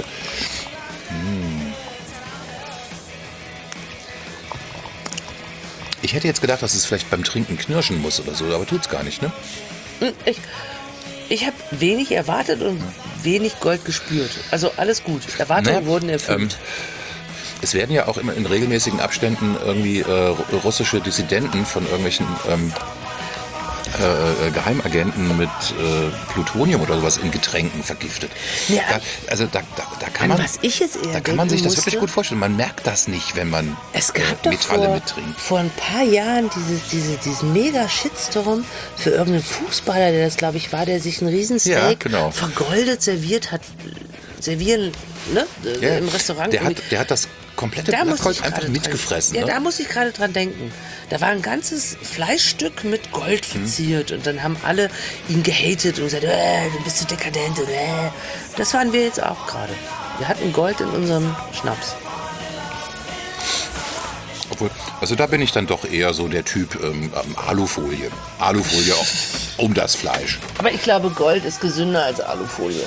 Ich hätte jetzt gedacht, dass es vielleicht beim Trinken knirschen muss oder so, aber tut's gar nicht, ne? Ich habe wenig erwartet und wenig Gold gespürt. Also alles gut. Erwartungen wurden erfüllt. Es werden ja auch immer in regelmäßigen Abständen irgendwie russische Dissidenten von irgendwelchen Geheimagenten mit Plutonium oder sowas in Getränken vergiftet. Ja, Da kann man, was ich jetzt eher da kann man sich das denken wirklich gut vorstellen. Man merkt das nicht, wenn man Es gab doch Metalle mittrinkt. vor ein paar Jahren diesen mega Shitstorm für irgendeinen Fußballer, der das glaube ich war, der sich einen Riesensteak Ja, genau. vergoldet serviert hat. Servieren, ne? Ja, Im Restaurant. der hat das komplette Da muss Blattgold ich einfach gerade mitgefressen. Ja, Ne? da muss ich gerade dran denken. Da war ein ganzes Fleischstück mit Gold verziert und dann haben alle ihn gehatet und gesagt, du bist so dekadent. Und, Das waren wir jetzt auch gerade. Wir hatten Gold in unserem Schnaps. Obwohl, also da bin ich dann doch eher so der Typ Alufolie. Alufolie um das Fleisch. Aber ich glaube, Gold ist gesünder als Alufolie.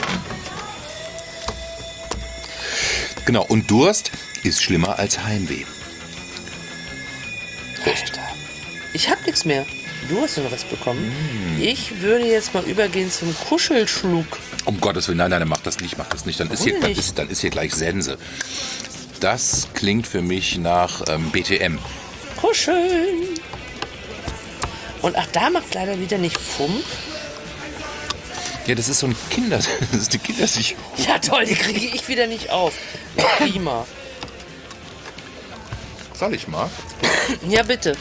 Genau, und Durst ist schlimmer als Heimweh. Prost. Alter. Ich hab nichts mehr. Du hast ja noch was bekommen. Ich würde jetzt mal übergehen zum Kuschelschluck. Um Gottes Willen, nein, mach das nicht. Dann ist hier gleich Sense. Das klingt für mich nach BTM. Kuscheln. Und ach, da macht leider wieder nicht Fump. Ja, das ist so ein das ist die Kindersicherung. Ja toll, die kriege ich wieder nicht auf. Prima. Soll ich mal? Ja, bitte.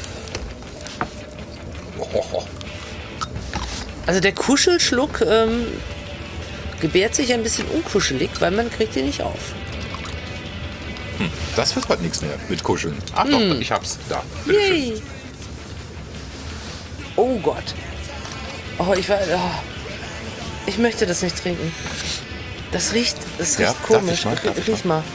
Also der Kuschelschluck gebärt sich ein bisschen unkuschelig, weil man kriegt ihn nicht auf. Das wird heute nichts mehr mit Kuscheln. Ach doch, ich hab's. Da, bitteschön. Yay. Oh Gott. Ich möchte das nicht trinken. Das riecht Ja, komisch. darf ich Riech mal.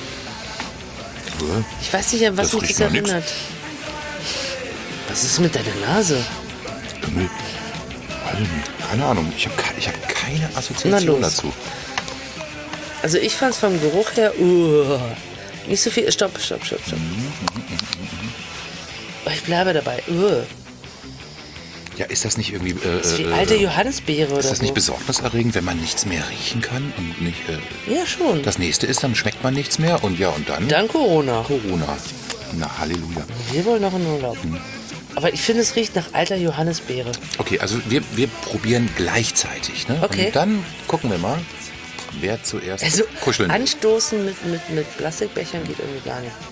Ich weiß nicht, an was Das mich riecht das nach nix. erinnert. Was ist mit deiner Nase? Nee. Weiß ich nicht. Keine Ahnung. Ich hab keine Na Assoziation los. dazu. Also ich fand es vom Geruch her nicht so viel. Stopp. Ich bleibe dabei. Ja, ist das nicht irgendwie... das ist wie alte Johannisbeere oder so. Ist das nicht besorgniserregend, wenn man nichts mehr riechen kann und nicht... ja, schon. Das nächste ist, dann schmeckt man nichts mehr und ja, und dann... Dann Corona. Na, Halleluja. Wir wollen noch in Urlaub. Aber ich finde, es riecht nach alter Johannisbeere. Okay, also wir probieren gleichzeitig, ne? Okay. Und dann gucken wir mal, wer zuerst kuscheln will. Anstoßen mit Plastikbechern geht irgendwie gar nicht.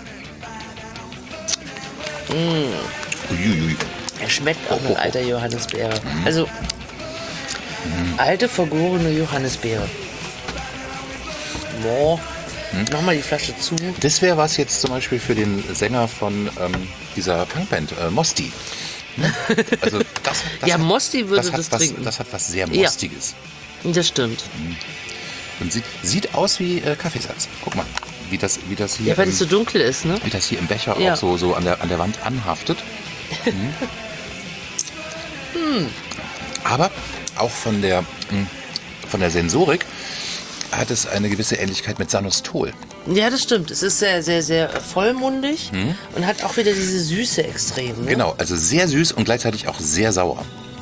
Uiuiui. Er schmeckt auch nach alter Johannisbeere. Also, alte, vergorene Johannisbeere. Boah. Mach mal die Flasche zu. Das wäre was jetzt zum Beispiel für den Sänger von dieser Punkband, Mosti. Also das ja, Mosti würde das trinken. Das hat was sehr Mostiges. Ja, das stimmt. Und sieht aus wie Kaffeesatz. Guck mal, wie das hier... Ja, weil es so dunkel ist, ne? Wie das hier im Becher auch so an der Wand anhaftet. Aber auch von der Sensorik hat es eine gewisse Ähnlichkeit mit Sanostol. Ja, das stimmt. Es ist sehr, sehr, sehr vollmundig und hat auch wieder diese Süße extrem. Ne? Genau, also sehr süß und gleichzeitig auch sehr sauer.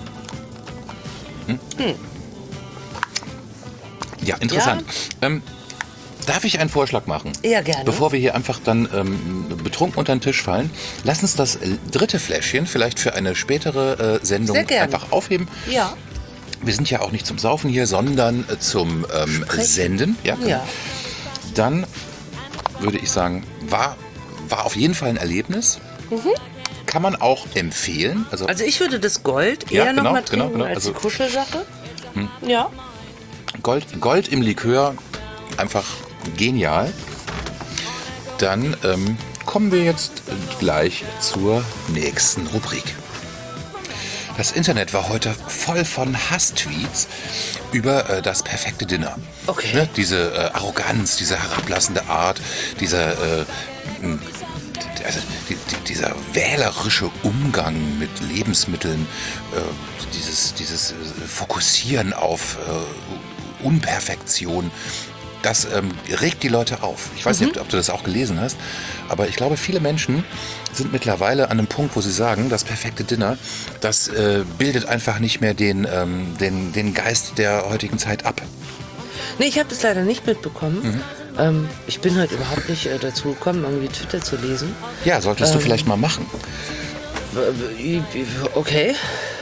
Ja, interessant. Ja. Darf ich einen Vorschlag machen? Ja, gerne. Bevor wir hier einfach dann betrunken unter den Tisch fallen, lass uns das dritte Fläschchen vielleicht für eine spätere Sendung einfach aufheben. Ja. Wir sind ja auch nicht zum Saufen hier, sondern zum Senden. Ja, genau. Ja. Dann würde ich sagen, war auf jeden Fall ein Erlebnis. Kann man auch empfehlen. Also ich würde das Gold eher noch mal trinken als die Kuschelsache. Ja. Gold im Likör, einfach genial. Dann kommen wir jetzt gleich zur nächsten Rubrik. Das Internet war heute voll von Hasstweets über das perfekte Dinner. Okay. Ne? Diese Arroganz, diese herablassende Art, dieser wählerische Umgang mit Lebensmitteln, dieses Fokussieren auf Unperfektion. Das regt die Leute auf. Ich weiß nicht, ob du das auch gelesen hast, aber ich glaube, viele Menschen sind mittlerweile an einem Punkt, wo sie sagen, das perfekte Dinner, das bildet einfach nicht mehr den Geist der heutigen Zeit ab. Nee, ich habe das leider nicht mitbekommen. Ich bin halt überhaupt nicht dazu gekommen, irgendwie Twitter zu lesen. Ja, solltest du vielleicht mal machen. Okay.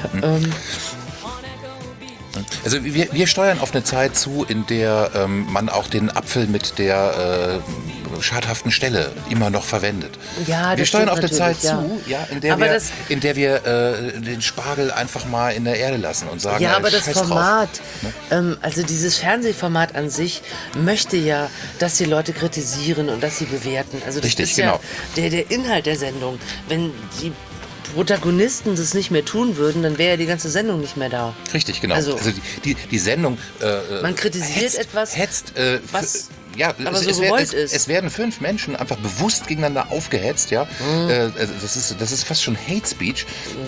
Also wir steuern auf eine Zeit zu, in der man auch den Apfel mit der schadhaften Stelle immer noch verwendet. Ja, das wir steuern auf eine natürlich, Zeit zu, in der wir den Spargel einfach mal in der Erde lassen und sagen, ja, aber das Format, ne? also dieses Fernsehformat an sich möchte ja, dass die Leute kritisieren und dass sie bewerten. Also das Richtig, ist genau. ja der Inhalt der Sendung. Wenn die Protagonisten das nicht mehr tun würden, dann wäre ja die ganze Sendung nicht mehr da. Richtig, genau. Also die Sendung man kritisiert etwas, was aber so gewollt ist. Es werden 5 Menschen einfach bewusst gegeneinander aufgehetzt, ja. Das ist fast schon Hate Speech.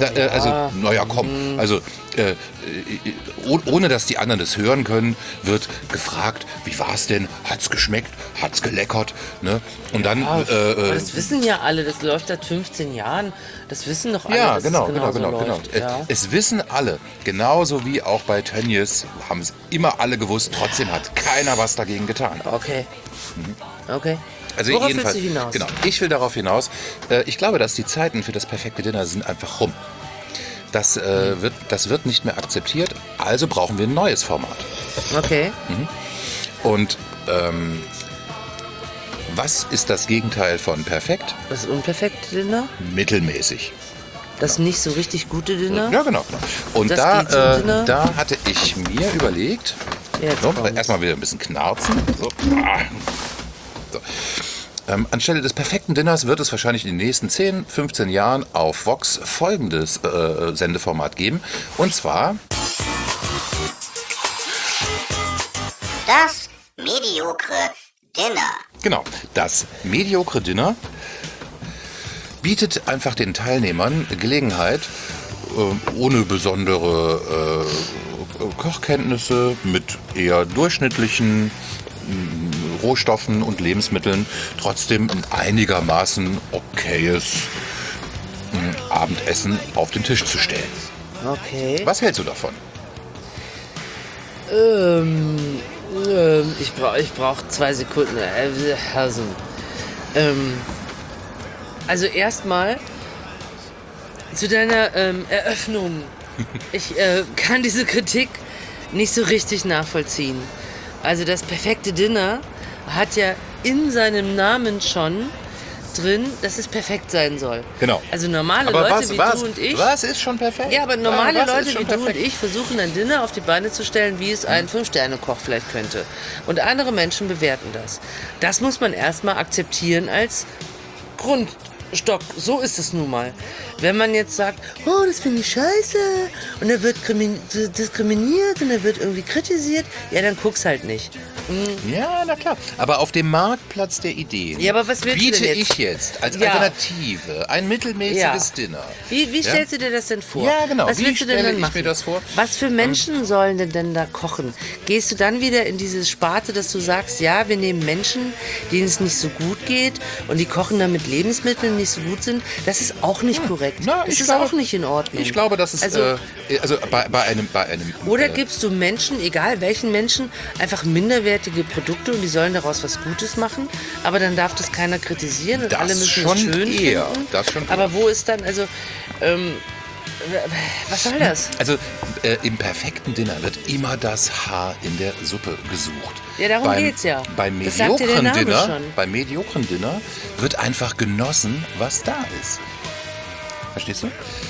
Ohne dass die anderen das hören können, wird gefragt, wie war es denn? Hat's geschmeckt? Hat's geleckert? Ne? Und dann. Das wissen ja alle. Das läuft seit 15 Jahren. Das wissen doch alle. Ja, dass genau. läuft. Ja. Es wissen alle. Genauso wie auch bei Tönnies haben es immer alle gewusst. Trotzdem hat keiner was dagegen getan. Okay. Okay. Also worauf jedenfalls, willst du hinaus? Genau, ich will darauf hinaus. Ich glaube, dass die Zeiten für das perfekte Dinner sind einfach rum. Das wird nicht mehr akzeptiert, also brauchen wir ein neues Format. Okay. Und was ist das Gegenteil von perfekt? Das unperfekte Dinner? Mittelmäßig. Das nicht so richtig gute Dinner? Ja, genau. Und da hatte ich mir überlegt, erstmal wieder ein bisschen knarzen. So. Anstelle des perfekten Dinners wird es wahrscheinlich in den nächsten 10, 15 Jahren auf Vox folgendes Sendeformat geben. Und zwar das mediokre Dinner. Genau, das mediokre Dinner bietet einfach den Teilnehmern Gelegenheit, ohne besondere Kochkenntnisse, mit eher durchschnittlichen Rohstoffen und Lebensmitteln trotzdem ein einigermaßen okayes Abendessen auf den Tisch zu stellen. Okay. Was hältst du davon? Ich brauch 2 Sekunden. Also erstmal zu deiner Eröffnung. Ich kann diese Kritik nicht so richtig nachvollziehen. Also das perfekte Dinner hat ja in seinem Namen schon drin, dass es perfekt sein soll. Genau. Also normale Leute wie du und ich... Was ist schon perfekt? Ja, aber normale Leute wie du und ich versuchen ein Dinner auf die Beine zu stellen, wie es ein 5-Sterne-Koch vielleicht könnte. Und andere Menschen bewerten das. Das muss man erstmal akzeptieren als Grundstock. So ist es nun mal. Wenn man jetzt sagt, oh, das finde ich scheiße und er wird diskriminiert und er wird irgendwie kritisiert, ja, dann guck's halt nicht. Ja, na klar. Aber auf dem Marktplatz der Ideen biete ich jetzt als Alternative ein mittelmäßiges Dinner. Wie stellst du dir das denn vor? Ja, genau. Was willst du denn dann machen? Ich mir das vor? Was für Menschen sollen denn da kochen? Gehst du dann wieder in diese Sparte, dass du sagst, ja, wir nehmen Menschen, denen es nicht so gut geht und die kochen dann mit Lebensmitteln, die nicht so gut sind? Das ist auch nicht korrekt. Das ist auch nicht in Ordnung. Ich glaube, das ist also bei einem. Oder gibst du Menschen, egal welchen Menschen, einfach minderwertige Produkte und die sollen daraus was Gutes machen, aber dann darf das keiner kritisieren und alle müssen es schön finden. Das schon aber wo ist dann, was soll das? Also im perfekten Dinner wird immer das Haar in der Suppe gesucht. Ja, darum geht's ja. Beim mediokren Dinner wird einfach genossen, was da ist. Verstehst du?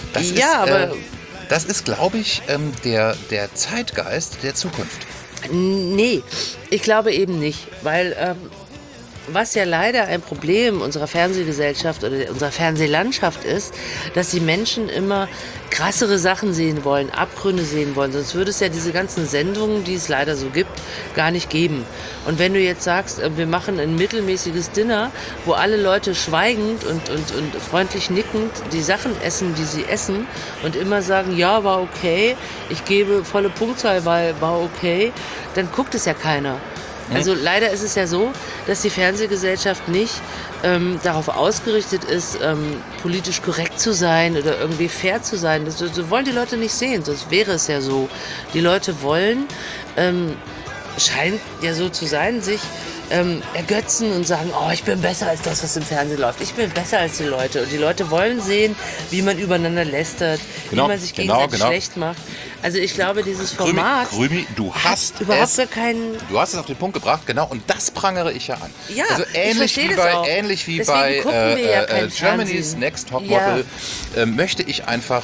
Das ist, glaube ich, der Zeitgeist der Zukunft. Nee, ich glaube eben nicht, weil was ja leider ein Problem unserer Fernsehgesellschaft oder unserer Fernsehlandschaft ist, dass die Menschen immer krassere Sachen sehen wollen, Abgründe sehen wollen. Sonst würde es ja diese ganzen Sendungen, die es leider so gibt, gar nicht geben. Und wenn du jetzt sagst, wir machen ein mittelmäßiges Dinner, wo alle Leute schweigend und freundlich nickend die Sachen essen, die sie essen und immer sagen, ja, war okay, ich gebe volle Punktzahl, weil war okay, dann guckt es ja keiner. Also leider ist es ja so, dass die Fernsehgesellschaft nicht darauf ausgerichtet ist, politisch korrekt zu sein oder irgendwie fair zu sein. Das wollen die Leute nicht sehen, sonst wäre es ja so. Die Leute wollen, scheint ja so zu sein, sich ergötzen und sagen, oh, ich bin besser als das, was im Fernsehen läuft. Ich bin besser als die Leute. Und die Leute wollen sehen, wie man übereinander lästert, wie man sich gegenseitig schlecht macht. Also ich glaube, dieses Format Krümi, du hast überhaupt gar keinen... Du hast es auf den Punkt gebracht, genau, und das prangere ich ja an. Ja, also ähnlich wie bei Germany's Next Topmodel möchte ich einfach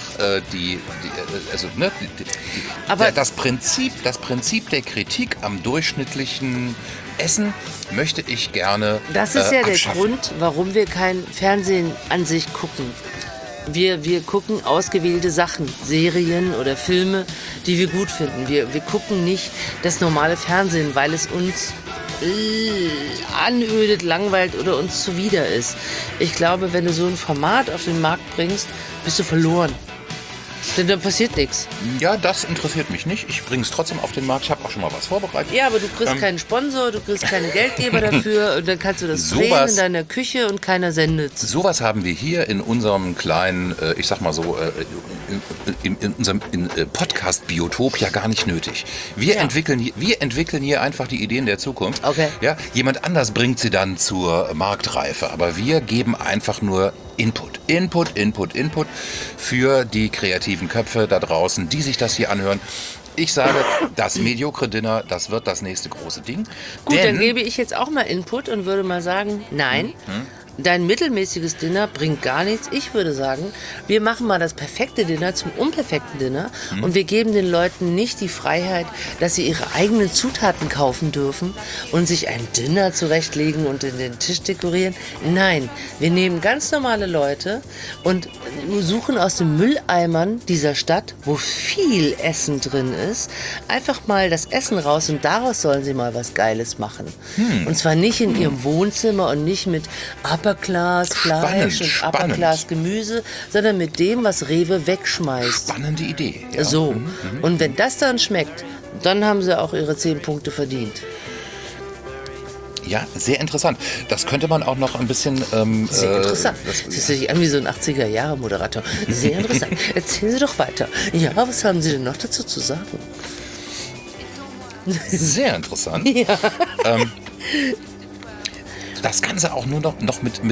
das Prinzip der Kritik am durchschnittlichen Essen möchte ich gerne Das ist ja der abschaffen. Grund, warum wir kein Fernsehen an sich gucken. Wir gucken ausgewählte Sachen, Serien oder Filme, die wir gut finden. Wir gucken nicht das normale Fernsehen, weil es uns anödet, langweilt oder uns zuwider ist. Ich glaube, wenn du so ein Format auf den Markt bringst, bist du verloren. Denn dann passiert nichts. Ja, das interessiert mich nicht. Ich bringe es trotzdem auf den Markt. Ich habe auch schon mal was vorbereitet. Ja, aber du kriegst keinen Sponsor, du kriegst keine Geldgeber dafür und dann kannst du das drehen in deiner Küche und keiner sendet. Sowas haben wir hier in unserem kleinen, ich sag mal so, in unserem Podcast-Biotop ja gar nicht nötig. Wir entwickeln hier einfach die Ideen der Zukunft. Okay. Ja, jemand anders bringt sie dann zur Marktreife. Aber wir geben einfach nur Input für die kreativen Köpfe da draußen, die sich das hier anhören. Ich sage, das mediokre Dinner, das wird das nächste große Ding. Gut, dann gebe ich jetzt auch mal Input und würde mal sagen, nein. Dein mittelmäßiges Dinner bringt gar nichts. Ich würde sagen, wir machen mal das perfekte Dinner zum unperfekten Dinner und wir geben den Leuten nicht die Freiheit, dass sie ihre eigenen Zutaten kaufen dürfen und sich ein Dinner zurechtlegen und in den Tisch dekorieren. Nein, wir nehmen ganz normale Leute und suchen aus den Mülleimern dieser Stadt, wo viel Essen drin ist, einfach mal das Essen raus und daraus sollen sie mal was Geiles machen. Und zwar nicht in ihrem Wohnzimmer und nicht mit Upper Class Fleisch und Upper Class Gemüse, sondern mit dem, was Rewe wegschmeißt. Spannende Idee. Ja. So. Und wenn das dann schmeckt, dann haben sie auch ihre 10 Punkte verdient. Ja, sehr interessant. Das könnte man auch noch ein bisschen... sehr interessant. Das hört sich an wie so ein 80er-Jahre-Moderator. Sehr interessant. Erzählen Sie doch weiter. Ja, was haben Sie denn noch dazu zu sagen? Sehr interessant. Ja. Das Ganze auch nur noch mit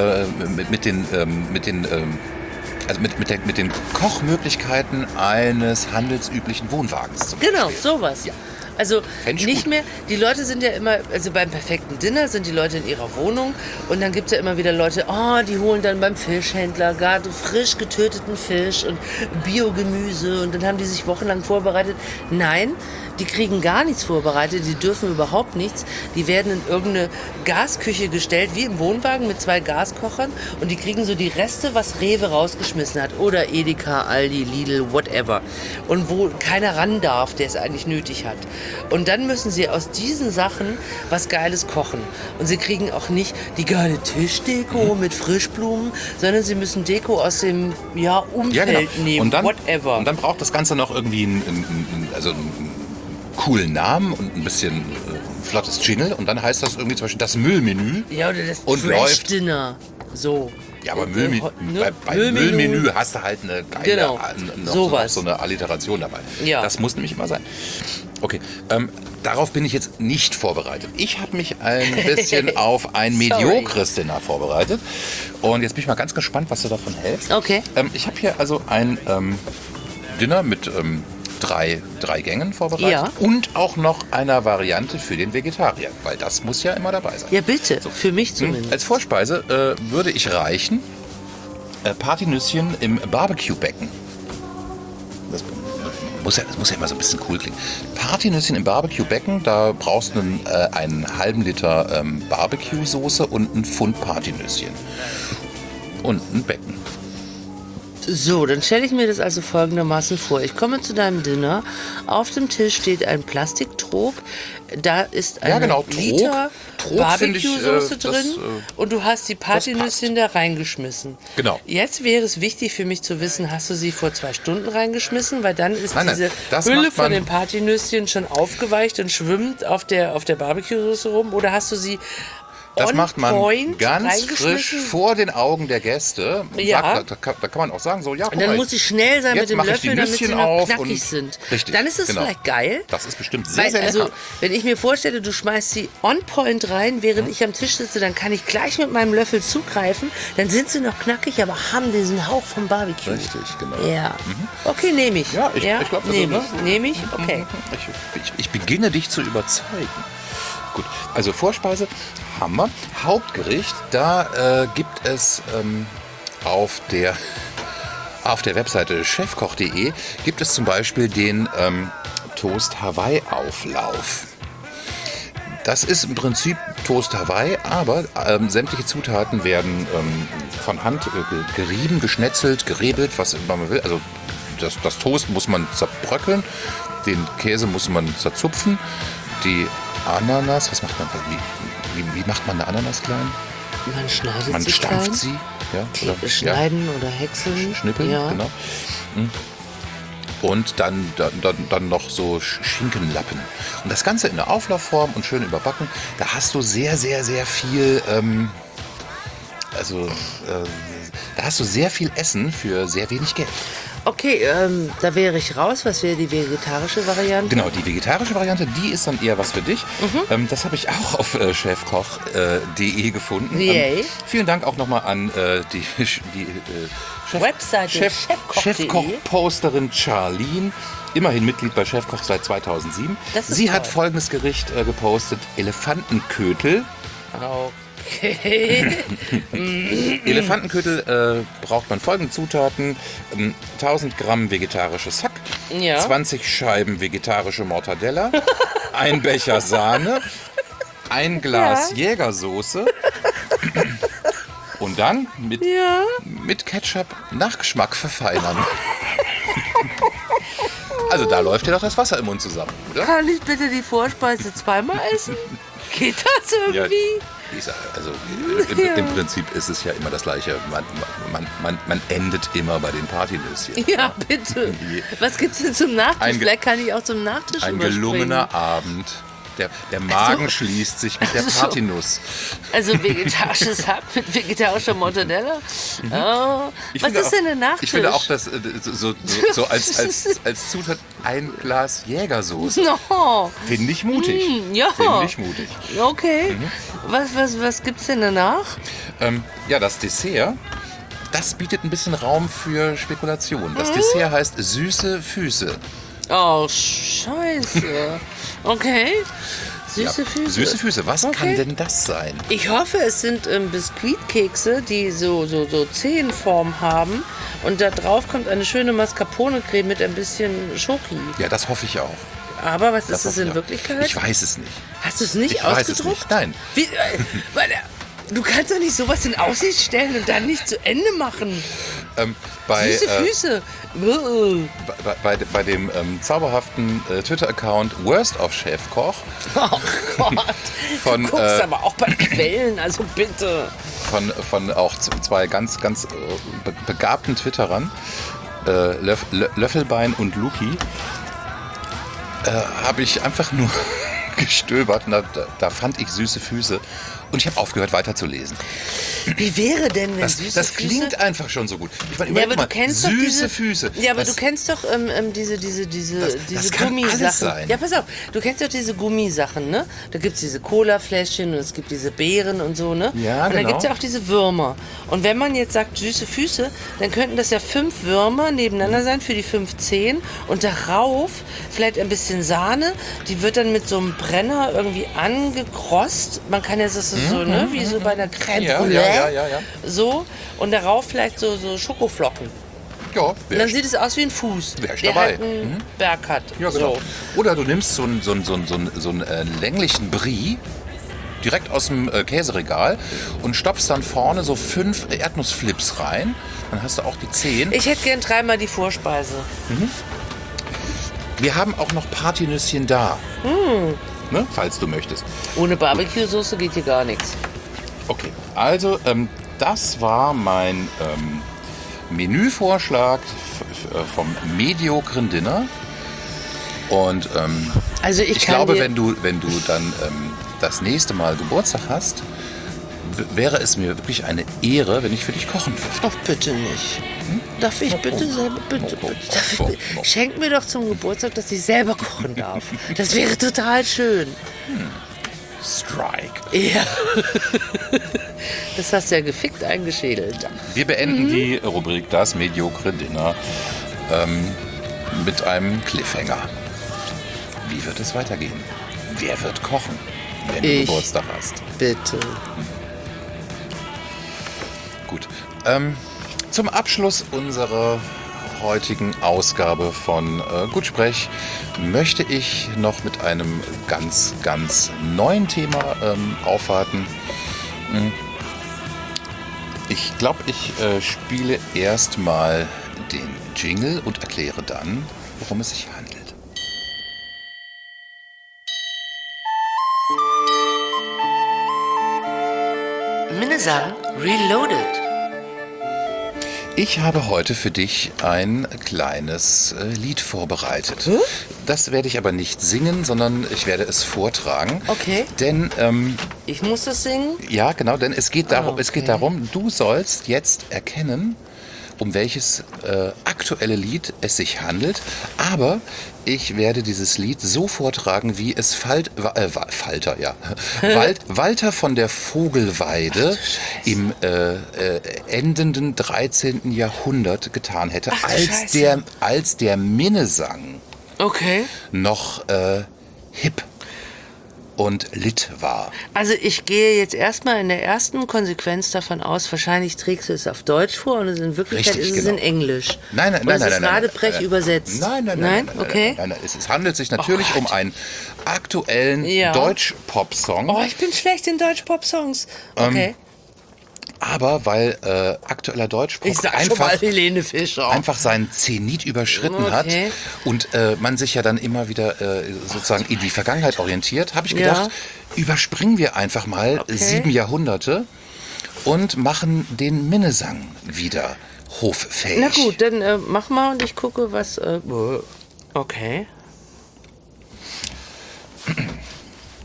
den Kochmöglichkeiten eines handelsüblichen Wohnwagens zum Genau, Beispiel. sowas. Ja. Also nicht gut. mehr, die Leute sind ja immer, also beim perfekten Dinner sind die Leute in ihrer Wohnung und dann gibt es ja immer wieder Leute, die holen dann beim Fischhändler gerade frisch getöteten Fisch und Biogemüse und dann haben die sich wochenlang vorbereitet. Nein, die kriegen gar nichts vorbereitet, die dürfen überhaupt nichts. Die werden in irgendeine Gasküche gestellt, wie im Wohnwagen mit 2 Gaskochern und die kriegen so die Reste, was Rewe rausgeschmissen hat oder Edeka, Aldi, Lidl, whatever. Und wo keiner ran darf, der es eigentlich nötig hat. Und dann müssen sie aus diesen Sachen was Geiles kochen. Und sie kriegen auch nicht die geile Tischdeko mit Frischblumen, sondern sie müssen Deko aus dem Umfeld nehmen, und dann, whatever. Und dann braucht das Ganze noch irgendwie einen coolen Namen und ein bisschen flottes Jingle. Und dann heißt das irgendwie zum Beispiel das Müllmenü. Ja, oder das und Trash-Dinner. So. Ja, aber bei Müllmenü hast du halt eine geile, noch so eine Alliteration dabei. Ja. Das muss nämlich immer sein. Okay, darauf bin ich jetzt nicht vorbereitet. Ich habe mich ein bisschen auf ein mediokres Dinner vorbereitet. Und jetzt bin ich mal ganz gespannt, was du davon hältst. Okay. Ich habe hier also ein Dinner mit 3 Gängen vorbereitet. Ja. Und auch noch einer Variante für den Vegetarier, weil das muss ja immer dabei sein. Ja, bitte. So. Für mich zumindest. Als Vorspeise würde ich reichen Partynüsschen im Barbecue-Becken. Das muss ja immer so ein bisschen cool klingen. Partynüsschen im Barbecue-Becken, da brauchst du einen halben Liter Barbecue-Soße und ein Pfund Partynüsschen. Und ein Becken. So, dann stelle ich mir das also folgendermaßen vor. Ich komme zu deinem Dinner. Auf dem Tisch steht ein Plastiktrog. Da ist ein Liter Barbecue-Soße drin und du hast die Partynüsschen da reingeschmissen. Genau. Jetzt wäre es wichtig für mich zu wissen, hast du sie vor 2 Stunden reingeschmissen? Weil dann ist diese Hülle von den Partynüsschen schon aufgeweicht und schwimmt auf der Barbecue-Soße rum. Oder hast du sie Das macht man ganz frisch vor den Augen der Gäste. Ja. Da kann man auch sagen, so, ja, guck und dann mal, muss ich schnell sein mit dem Löffel, damit sie noch knackig sind. Richtig, dann ist es vielleicht geil. Das ist bestimmt sehr lecker. Also, wenn ich mir vorstelle, du schmeißt sie on point rein, während ich am Tisch sitze, dann kann ich gleich mit meinem Löffel zugreifen. Dann sind sie noch knackig, aber haben diesen Hauch vom Barbecue. Richtig, genau. Ja. Okay, nehme ich. Ja, ich glaube, nehme ich. Okay. Ich beginne dich zu überzeugen. Gut, also Vorspeise haben wir. Hauptgericht, da gibt es auf der Webseite chefkoch.de gibt es zum Beispiel den Toast Hawaii Auflauf. Das ist im Prinzip Toast Hawaii, aber sämtliche Zutaten werden von Hand gerieben, geschnetzelt, gerebelt, was immer man will. Also das Toast muss man zerbröckeln, den Käse muss man zerzupfen, die Ananas, was macht man? Wie macht man eine Ananas klein? Man stampft klein. sie. Ja, oder, schneiden oder häckseln. Schnippeln, ja. Genau. Und dann noch so Schinkenlappen. Und das Ganze in der Auflaufform und schön überbacken. Da hast du sehr, sehr, sehr viel, da hast du sehr viel Essen für sehr wenig Geld. Okay, da wäre ich raus. Was wäre die vegetarische Variante? Genau, die vegetarische Variante, die ist dann eher was für dich. Das habe ich auch auf chefkoch.de gefunden. Vielen Dank auch nochmal an die Webseite Chefkoch-Posterin Charlene. Immerhin Mitglied bei Chefkoch seit 2007. Sie hat folgendes Gericht gepostet: Elefantenkötel. Okay. Elefantenkötel braucht man folgende Zutaten: 1000 Gramm vegetarisches Hack, 20 Scheiben vegetarische Mortadella, ein Becher Sahne, ein Glas Jägersoße und dann mit Ketchup nach Geschmack verfeinern. Also da läuft ja doch das Wasser im Mund zusammen, oder? Kann ich bitte die Vorspeise zweimal essen? Geht das irgendwie? Im Prinzip ist es ja immer das Gleiche. Man endet immer bei den Partynüsschen. Ja, bitte. Was gibt's denn zum Nachtisch? Vielleicht kann ich auch zum Nachtisch ein gelungener Abend. Der Magen schließt sich mit der Partynuss. Also vegetarisches Hack mit vegetarischer Mortadella. Oh. Was ist denn der Nachtisch? Ich finde auch, dass so als Zutat ein Glas Jägersoße. No. Finde ich mutig. Ja. Finde ich mutig. Okay. Was gibt's denn danach? Ja, das Dessert, das bietet ein bisschen Raum für Spekulation. Das Dessert heißt süße Füße. Oh, scheiße. Okay. Süße Füße. Süße Füße. Was kann denn das sein? Ich hoffe, es sind Biskuitkekse, die so Zehenform haben. Und da drauf kommt eine schöne Mascarpone-Creme mit ein bisschen Schoki. Ja, das hoffe ich auch. Aber was ist es in Wirklichkeit? Ich weiß es nicht. Hast du es nicht Ich ausgedruckt? weiß es nicht. Nein. Wie, du kannst doch nicht sowas in Aussicht stellen und dann nicht zu Ende machen. Süße Füße. Bei dem zauberhaften Twitter-Account Worst of Chefkoch. Oh Gott. Von, du guckst aber auch bei Quellen, also bitte. Von auch zwei ganz begabten Twitterern, Löffelbein und Luki, habe ich einfach nur gestöbert und da fand ich süße Füße. Und ich habe aufgehört weiterzulesen. Wie wäre denn, wenn süße Füße... Das klingt einfach schon so gut. Ich meine, ja, aber du kennst süße doch diese, Füße. Ja, aber du kennst doch diese kann Gummisachen. alles sein. Ja, pass auf, du kennst doch diese Gummisachen, ne? Da gibt es diese Cola-Fläschchen und es gibt diese Beeren und so, ne? Ja, und dann genau. gibt es ja auch diese Würmer. Und wenn man jetzt sagt süße Füße, dann könnten das ja 5 Würmer nebeneinander sein für die 5 Zehen und darauf vielleicht ein bisschen Sahne. Die wird dann mit so einem Brenner irgendwie angekrost. Man kann ja das so, ne? Wie so bei einer Crème Brûlée. Ja. So, und darauf vielleicht so Schokoflocken. Ja, Und dann sieht es aus wie ein Fuß, wär ich der dabei. halt einen Berg hat. Ja, genau. Oder du nimmst so einen länglichen Brie direkt aus dem Käseregal und stopfst dann vorne so 5 Erdnussflips rein. Dann hast du auch die 10. Ich hätte gern 3-mal die Vorspeise. Wir haben auch noch Partynüsschen da. Ne, falls du möchtest. Ohne Barbecue-Soße geht hier gar nichts. Okay, also das war mein Menüvorschlag vom mediokren Dinner. Und Also ich glaube, wenn du dann das nächste Mal Geburtstag hast, wäre es mir wirklich eine Ehre, wenn ich für dich kochen dürfte. Doch bitte nicht. Darf ich bitte selber, bitte. Schenk mir doch zum Geburtstag, dass ich selber kochen darf. Das wäre total schön. Strike. Ja. Das hast du ja gefickt eingeschädelt. Wir beenden die Rubrik Das mediokre Dinner mit einem Cliffhanger. Wie wird es weitergehen? Wer wird kochen, wenn du Geburtstag hast? Bitte. Gut. Zum Abschluss unserer heutigen Ausgabe von Gutsprech möchte ich noch mit einem ganz neuen Thema aufwarten. Ich glaube, ich spiele erstmal den Jingle und erkläre dann, worum es sich handelt. Minnesang Reloaded. Ich habe heute für dich ein kleines Lied vorbereitet. Das werde ich aber nicht singen, sondern ich werde es vortragen. Okay. Denn Ich muss das singen? ja, genau, denn es geht darum, okay. Du sollst jetzt erkennen, um welches aktuelle Lied es sich handelt. Aber ich werde dieses Lied so vortragen, wie es Walter von der Vogelweide im endenden 13. Jahrhundert getan hätte, als der Minnesang Okay. noch hip und lit war. Also ich gehe jetzt erstmal in der ersten Konsequenz davon aus, wahrscheinlich trägst du es auf Deutsch vor und in Wirklichkeit Richtig, ist es genau. in Englisch. Nein. Es ist Radebrech übersetzt. Nein. Okay. Nein. Es handelt sich natürlich um einen aktuellen Deutsch-Pop-Song. Oh, ich bin schlecht in Deutsch-Pop-Songs. Okay. Aber weil aktueller Deutschpop Ich sag schon mal Helene Fischer. einfach seinen Zenit überschritten hat und man sich ja dann immer wieder sozusagen in die Vergangenheit orientiert, habe ich gedacht, überspringen wir einfach mal 7 Jahrhunderte und machen den Minnesang wieder hoffähig. Na gut, dann mach mal und ich gucke, was... okay.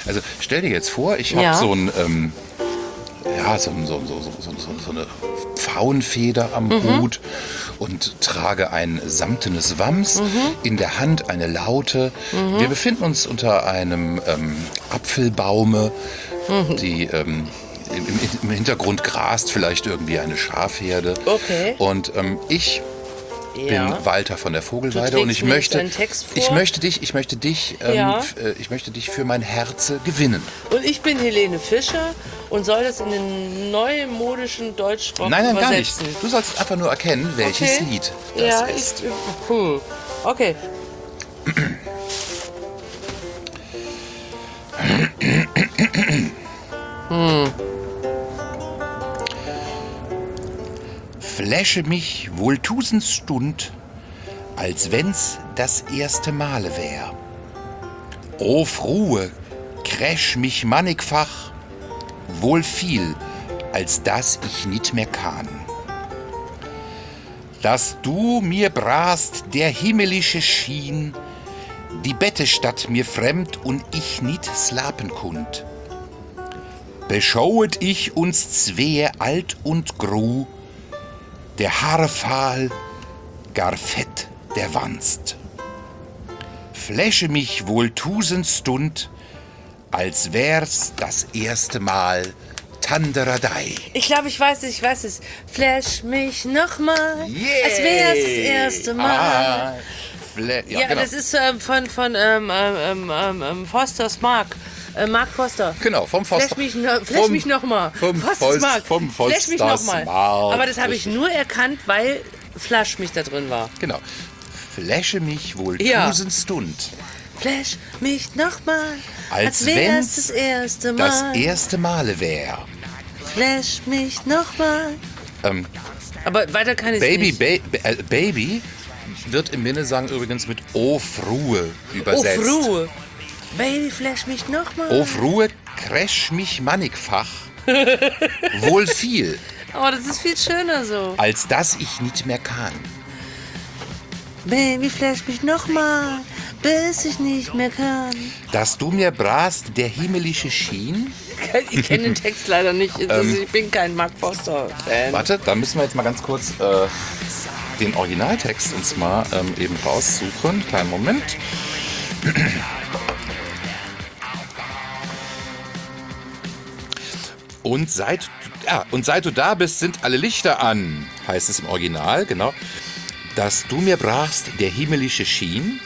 Also stell dir jetzt vor, ich habe so ein, so eine Pfauenfeder am Hut und trage ein samtenes Wams, in der Hand eine Laute. Wir befinden uns unter einem Apfelbaume, die im Hintergrund grast vielleicht irgendwie eine Schafherde. Okay. Und ich bin Walter von der Vogelweide und ich möchte dich für mein Herz gewinnen. Und ich bin Helene Fischer und soll das in den neumodischen Deutschrock Nein, gar nicht. übersetzen. Du sollst einfach nur erkennen, welches Lied das ist. Cool. Okay. Fläsche mich wohl 1000 Stund, als wenn's das erste Male wär. O Fruhe, kräsch mich mannigfach, wohl viel, als dass ich nit mehr kann. Dass du mir brast der himmelische Schien, die Bette statt mir fremd und ich nit slapen kund. Beschauet ich uns zwei alt und gru, der Haare fahl, gar fett der Wanst. Fläsche mich wohl 1000 Stund, als wär's das erste Mal Tanderadei. Ich glaube, ich weiß es. Flash mich nochmal, als wär's das erste Mal. Genau. Das ist von Fosters Mark Foster. Genau, vom Foster. Flash mich nochmal. Vom Fosters Flash mich nochmal. Mark. Aber das habe ich nur erkannt, weil Flash mich da drin war. Genau. Fläsche mich wohl 1000 Stund. Flash mich nochmal, als wär's das erste Mal. Das erste Male wär. Flash mich nochmal. Aber weiter kann ich nicht. Baby wird im Minnesang übrigens mit O Fruhe übersetzt. O Fruhe. Baby, flash mich nochmal. O Fruhe, kräsch mich mannigfach. Wohl viel. Aber das ist viel schöner so. Als dass ich nicht mehr kann. Baby, flash mich nochmal, bis ich nicht mehr kann. Dass du mir brast der himmelische Schien. Ich kenne den Text leider nicht. Ich bin kein Mark Foster-Fan. Warte, da müssen wir jetzt mal ganz kurz den Originaltext uns mal eben raussuchen. Kleinen Moment. Und seit du da bist, sind alle Lichter an, heißt es im Original, genau. Dass du mir brachst der himmelische Schien.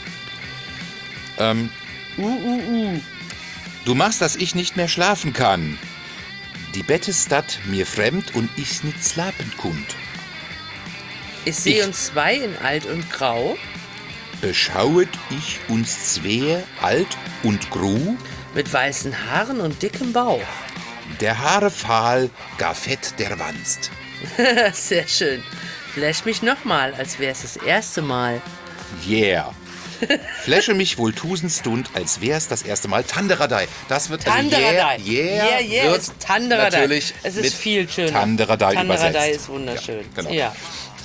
Du machst, dass ich nicht mehr schlafen kann. Die Bette statt mir fremd und ich nicht slapen kund. Ich sehe uns zwei in alt und grau. Beschauet ich uns zwei alt und gru. Mit weißen Haaren und dickem Bauch. Der Haare fahl, gar fett der Wanst. Sehr schön. Flash mich nochmal, als wär's das erste Mal. Yeah. Fläsche mich wohl 1000 Stund, als wär's das erste Mal Tanderadei. Das wird Tanderadei. Also wird ist Tanderadei. Natürlich es ist viel schöner. Tanderadei Tanderadei übersetzt. ist wunderschön. Ja, genau. Ja.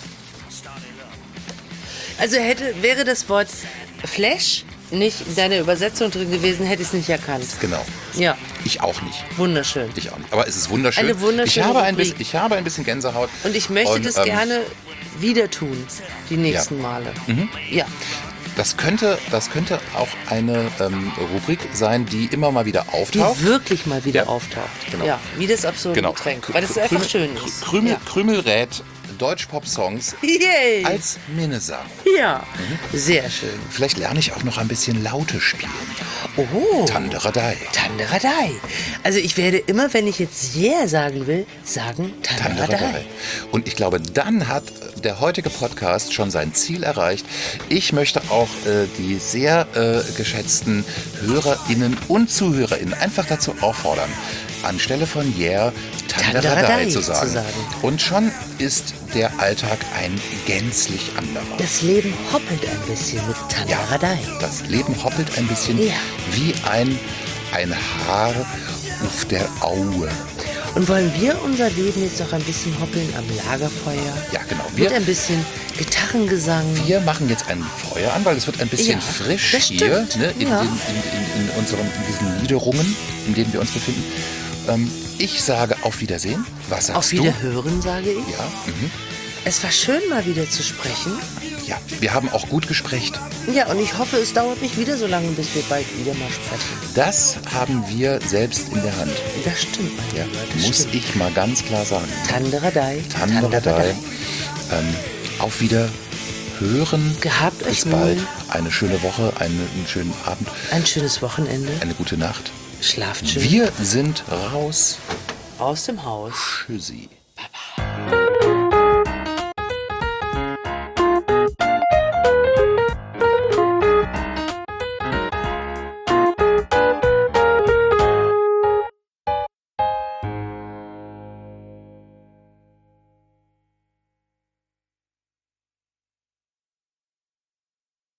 Also wäre das Wort Flash nicht in deiner Übersetzung drin gewesen, hätte ich es nicht erkannt. Genau. Ja. Ich auch nicht. Wunderschön. Ich auch nicht. Aber es ist wunderschön. Eine wunderschöne Rubrik. Ich habe ein bisschen Gänsehaut. Und ich möchte das gerne wieder tun, die nächsten Male. Mhm. Ja. Das könnte auch eine Rubrik sein, die immer mal wieder auftaucht. Die wirklich mal wieder auftaucht. Genau. Ja, wie das absurde Getränk. Weil das einfach schön ist. Krümel rät Deutsch-Pop-Songs als Minnesang. Ja, sehr schön. Vielleicht lerne ich auch noch ein bisschen Laute spielen. Oh. Tanderadei. Tanderadei. Also ich werde immer, wenn ich jetzt Yeah sagen will, sagen Tanderadei. Und ich glaube, dann hat der heutige Podcast schon sein Ziel erreicht. Ich möchte auch die sehr geschätzten HörerInnen und ZuhörerInnen einfach dazu auffordern, anstelle von Yeah Tanderadei zu sagen. Und schon ist der Alltag ein gänzlich anderer. Das Leben hoppelt ein bisschen mit Tanderadei. Ja, das Leben hoppelt ein bisschen wie ein Haar auf der Aue. Und wollen wir unser Leben jetzt noch ein bisschen hoppeln am Lagerfeuer? Ja, genau. Mit ein bisschen Gitarrengesang. Wir machen jetzt ein Feuer an, weil es wird ein bisschen frisch hier, ne, in diesen Liederungen, in denen wir uns befinden. Ich sage auf Wiedersehen. Was sagst du? Auf Wiederhören, sage ich. Ja. Es war schön, mal wieder zu sprechen. Ja, wir haben auch gut gesprochen. Ja, und ich hoffe, es dauert nicht wieder so lange, bis wir bald wieder mal sprechen. Das haben wir selbst in der Hand. Das stimmt, mein Lieber, das muss stimmt. ich mal ganz klar sagen. Tanderadei. Tanderadei. Auf Wiederhören. Gehabt euch Bis bald. wohl. Eine schöne Woche, einen schönen Abend. Ein schönes Wochenende. Eine gute Nacht. Schlaft schön. Wir sind raus. Aus dem Haus. Tschüssi.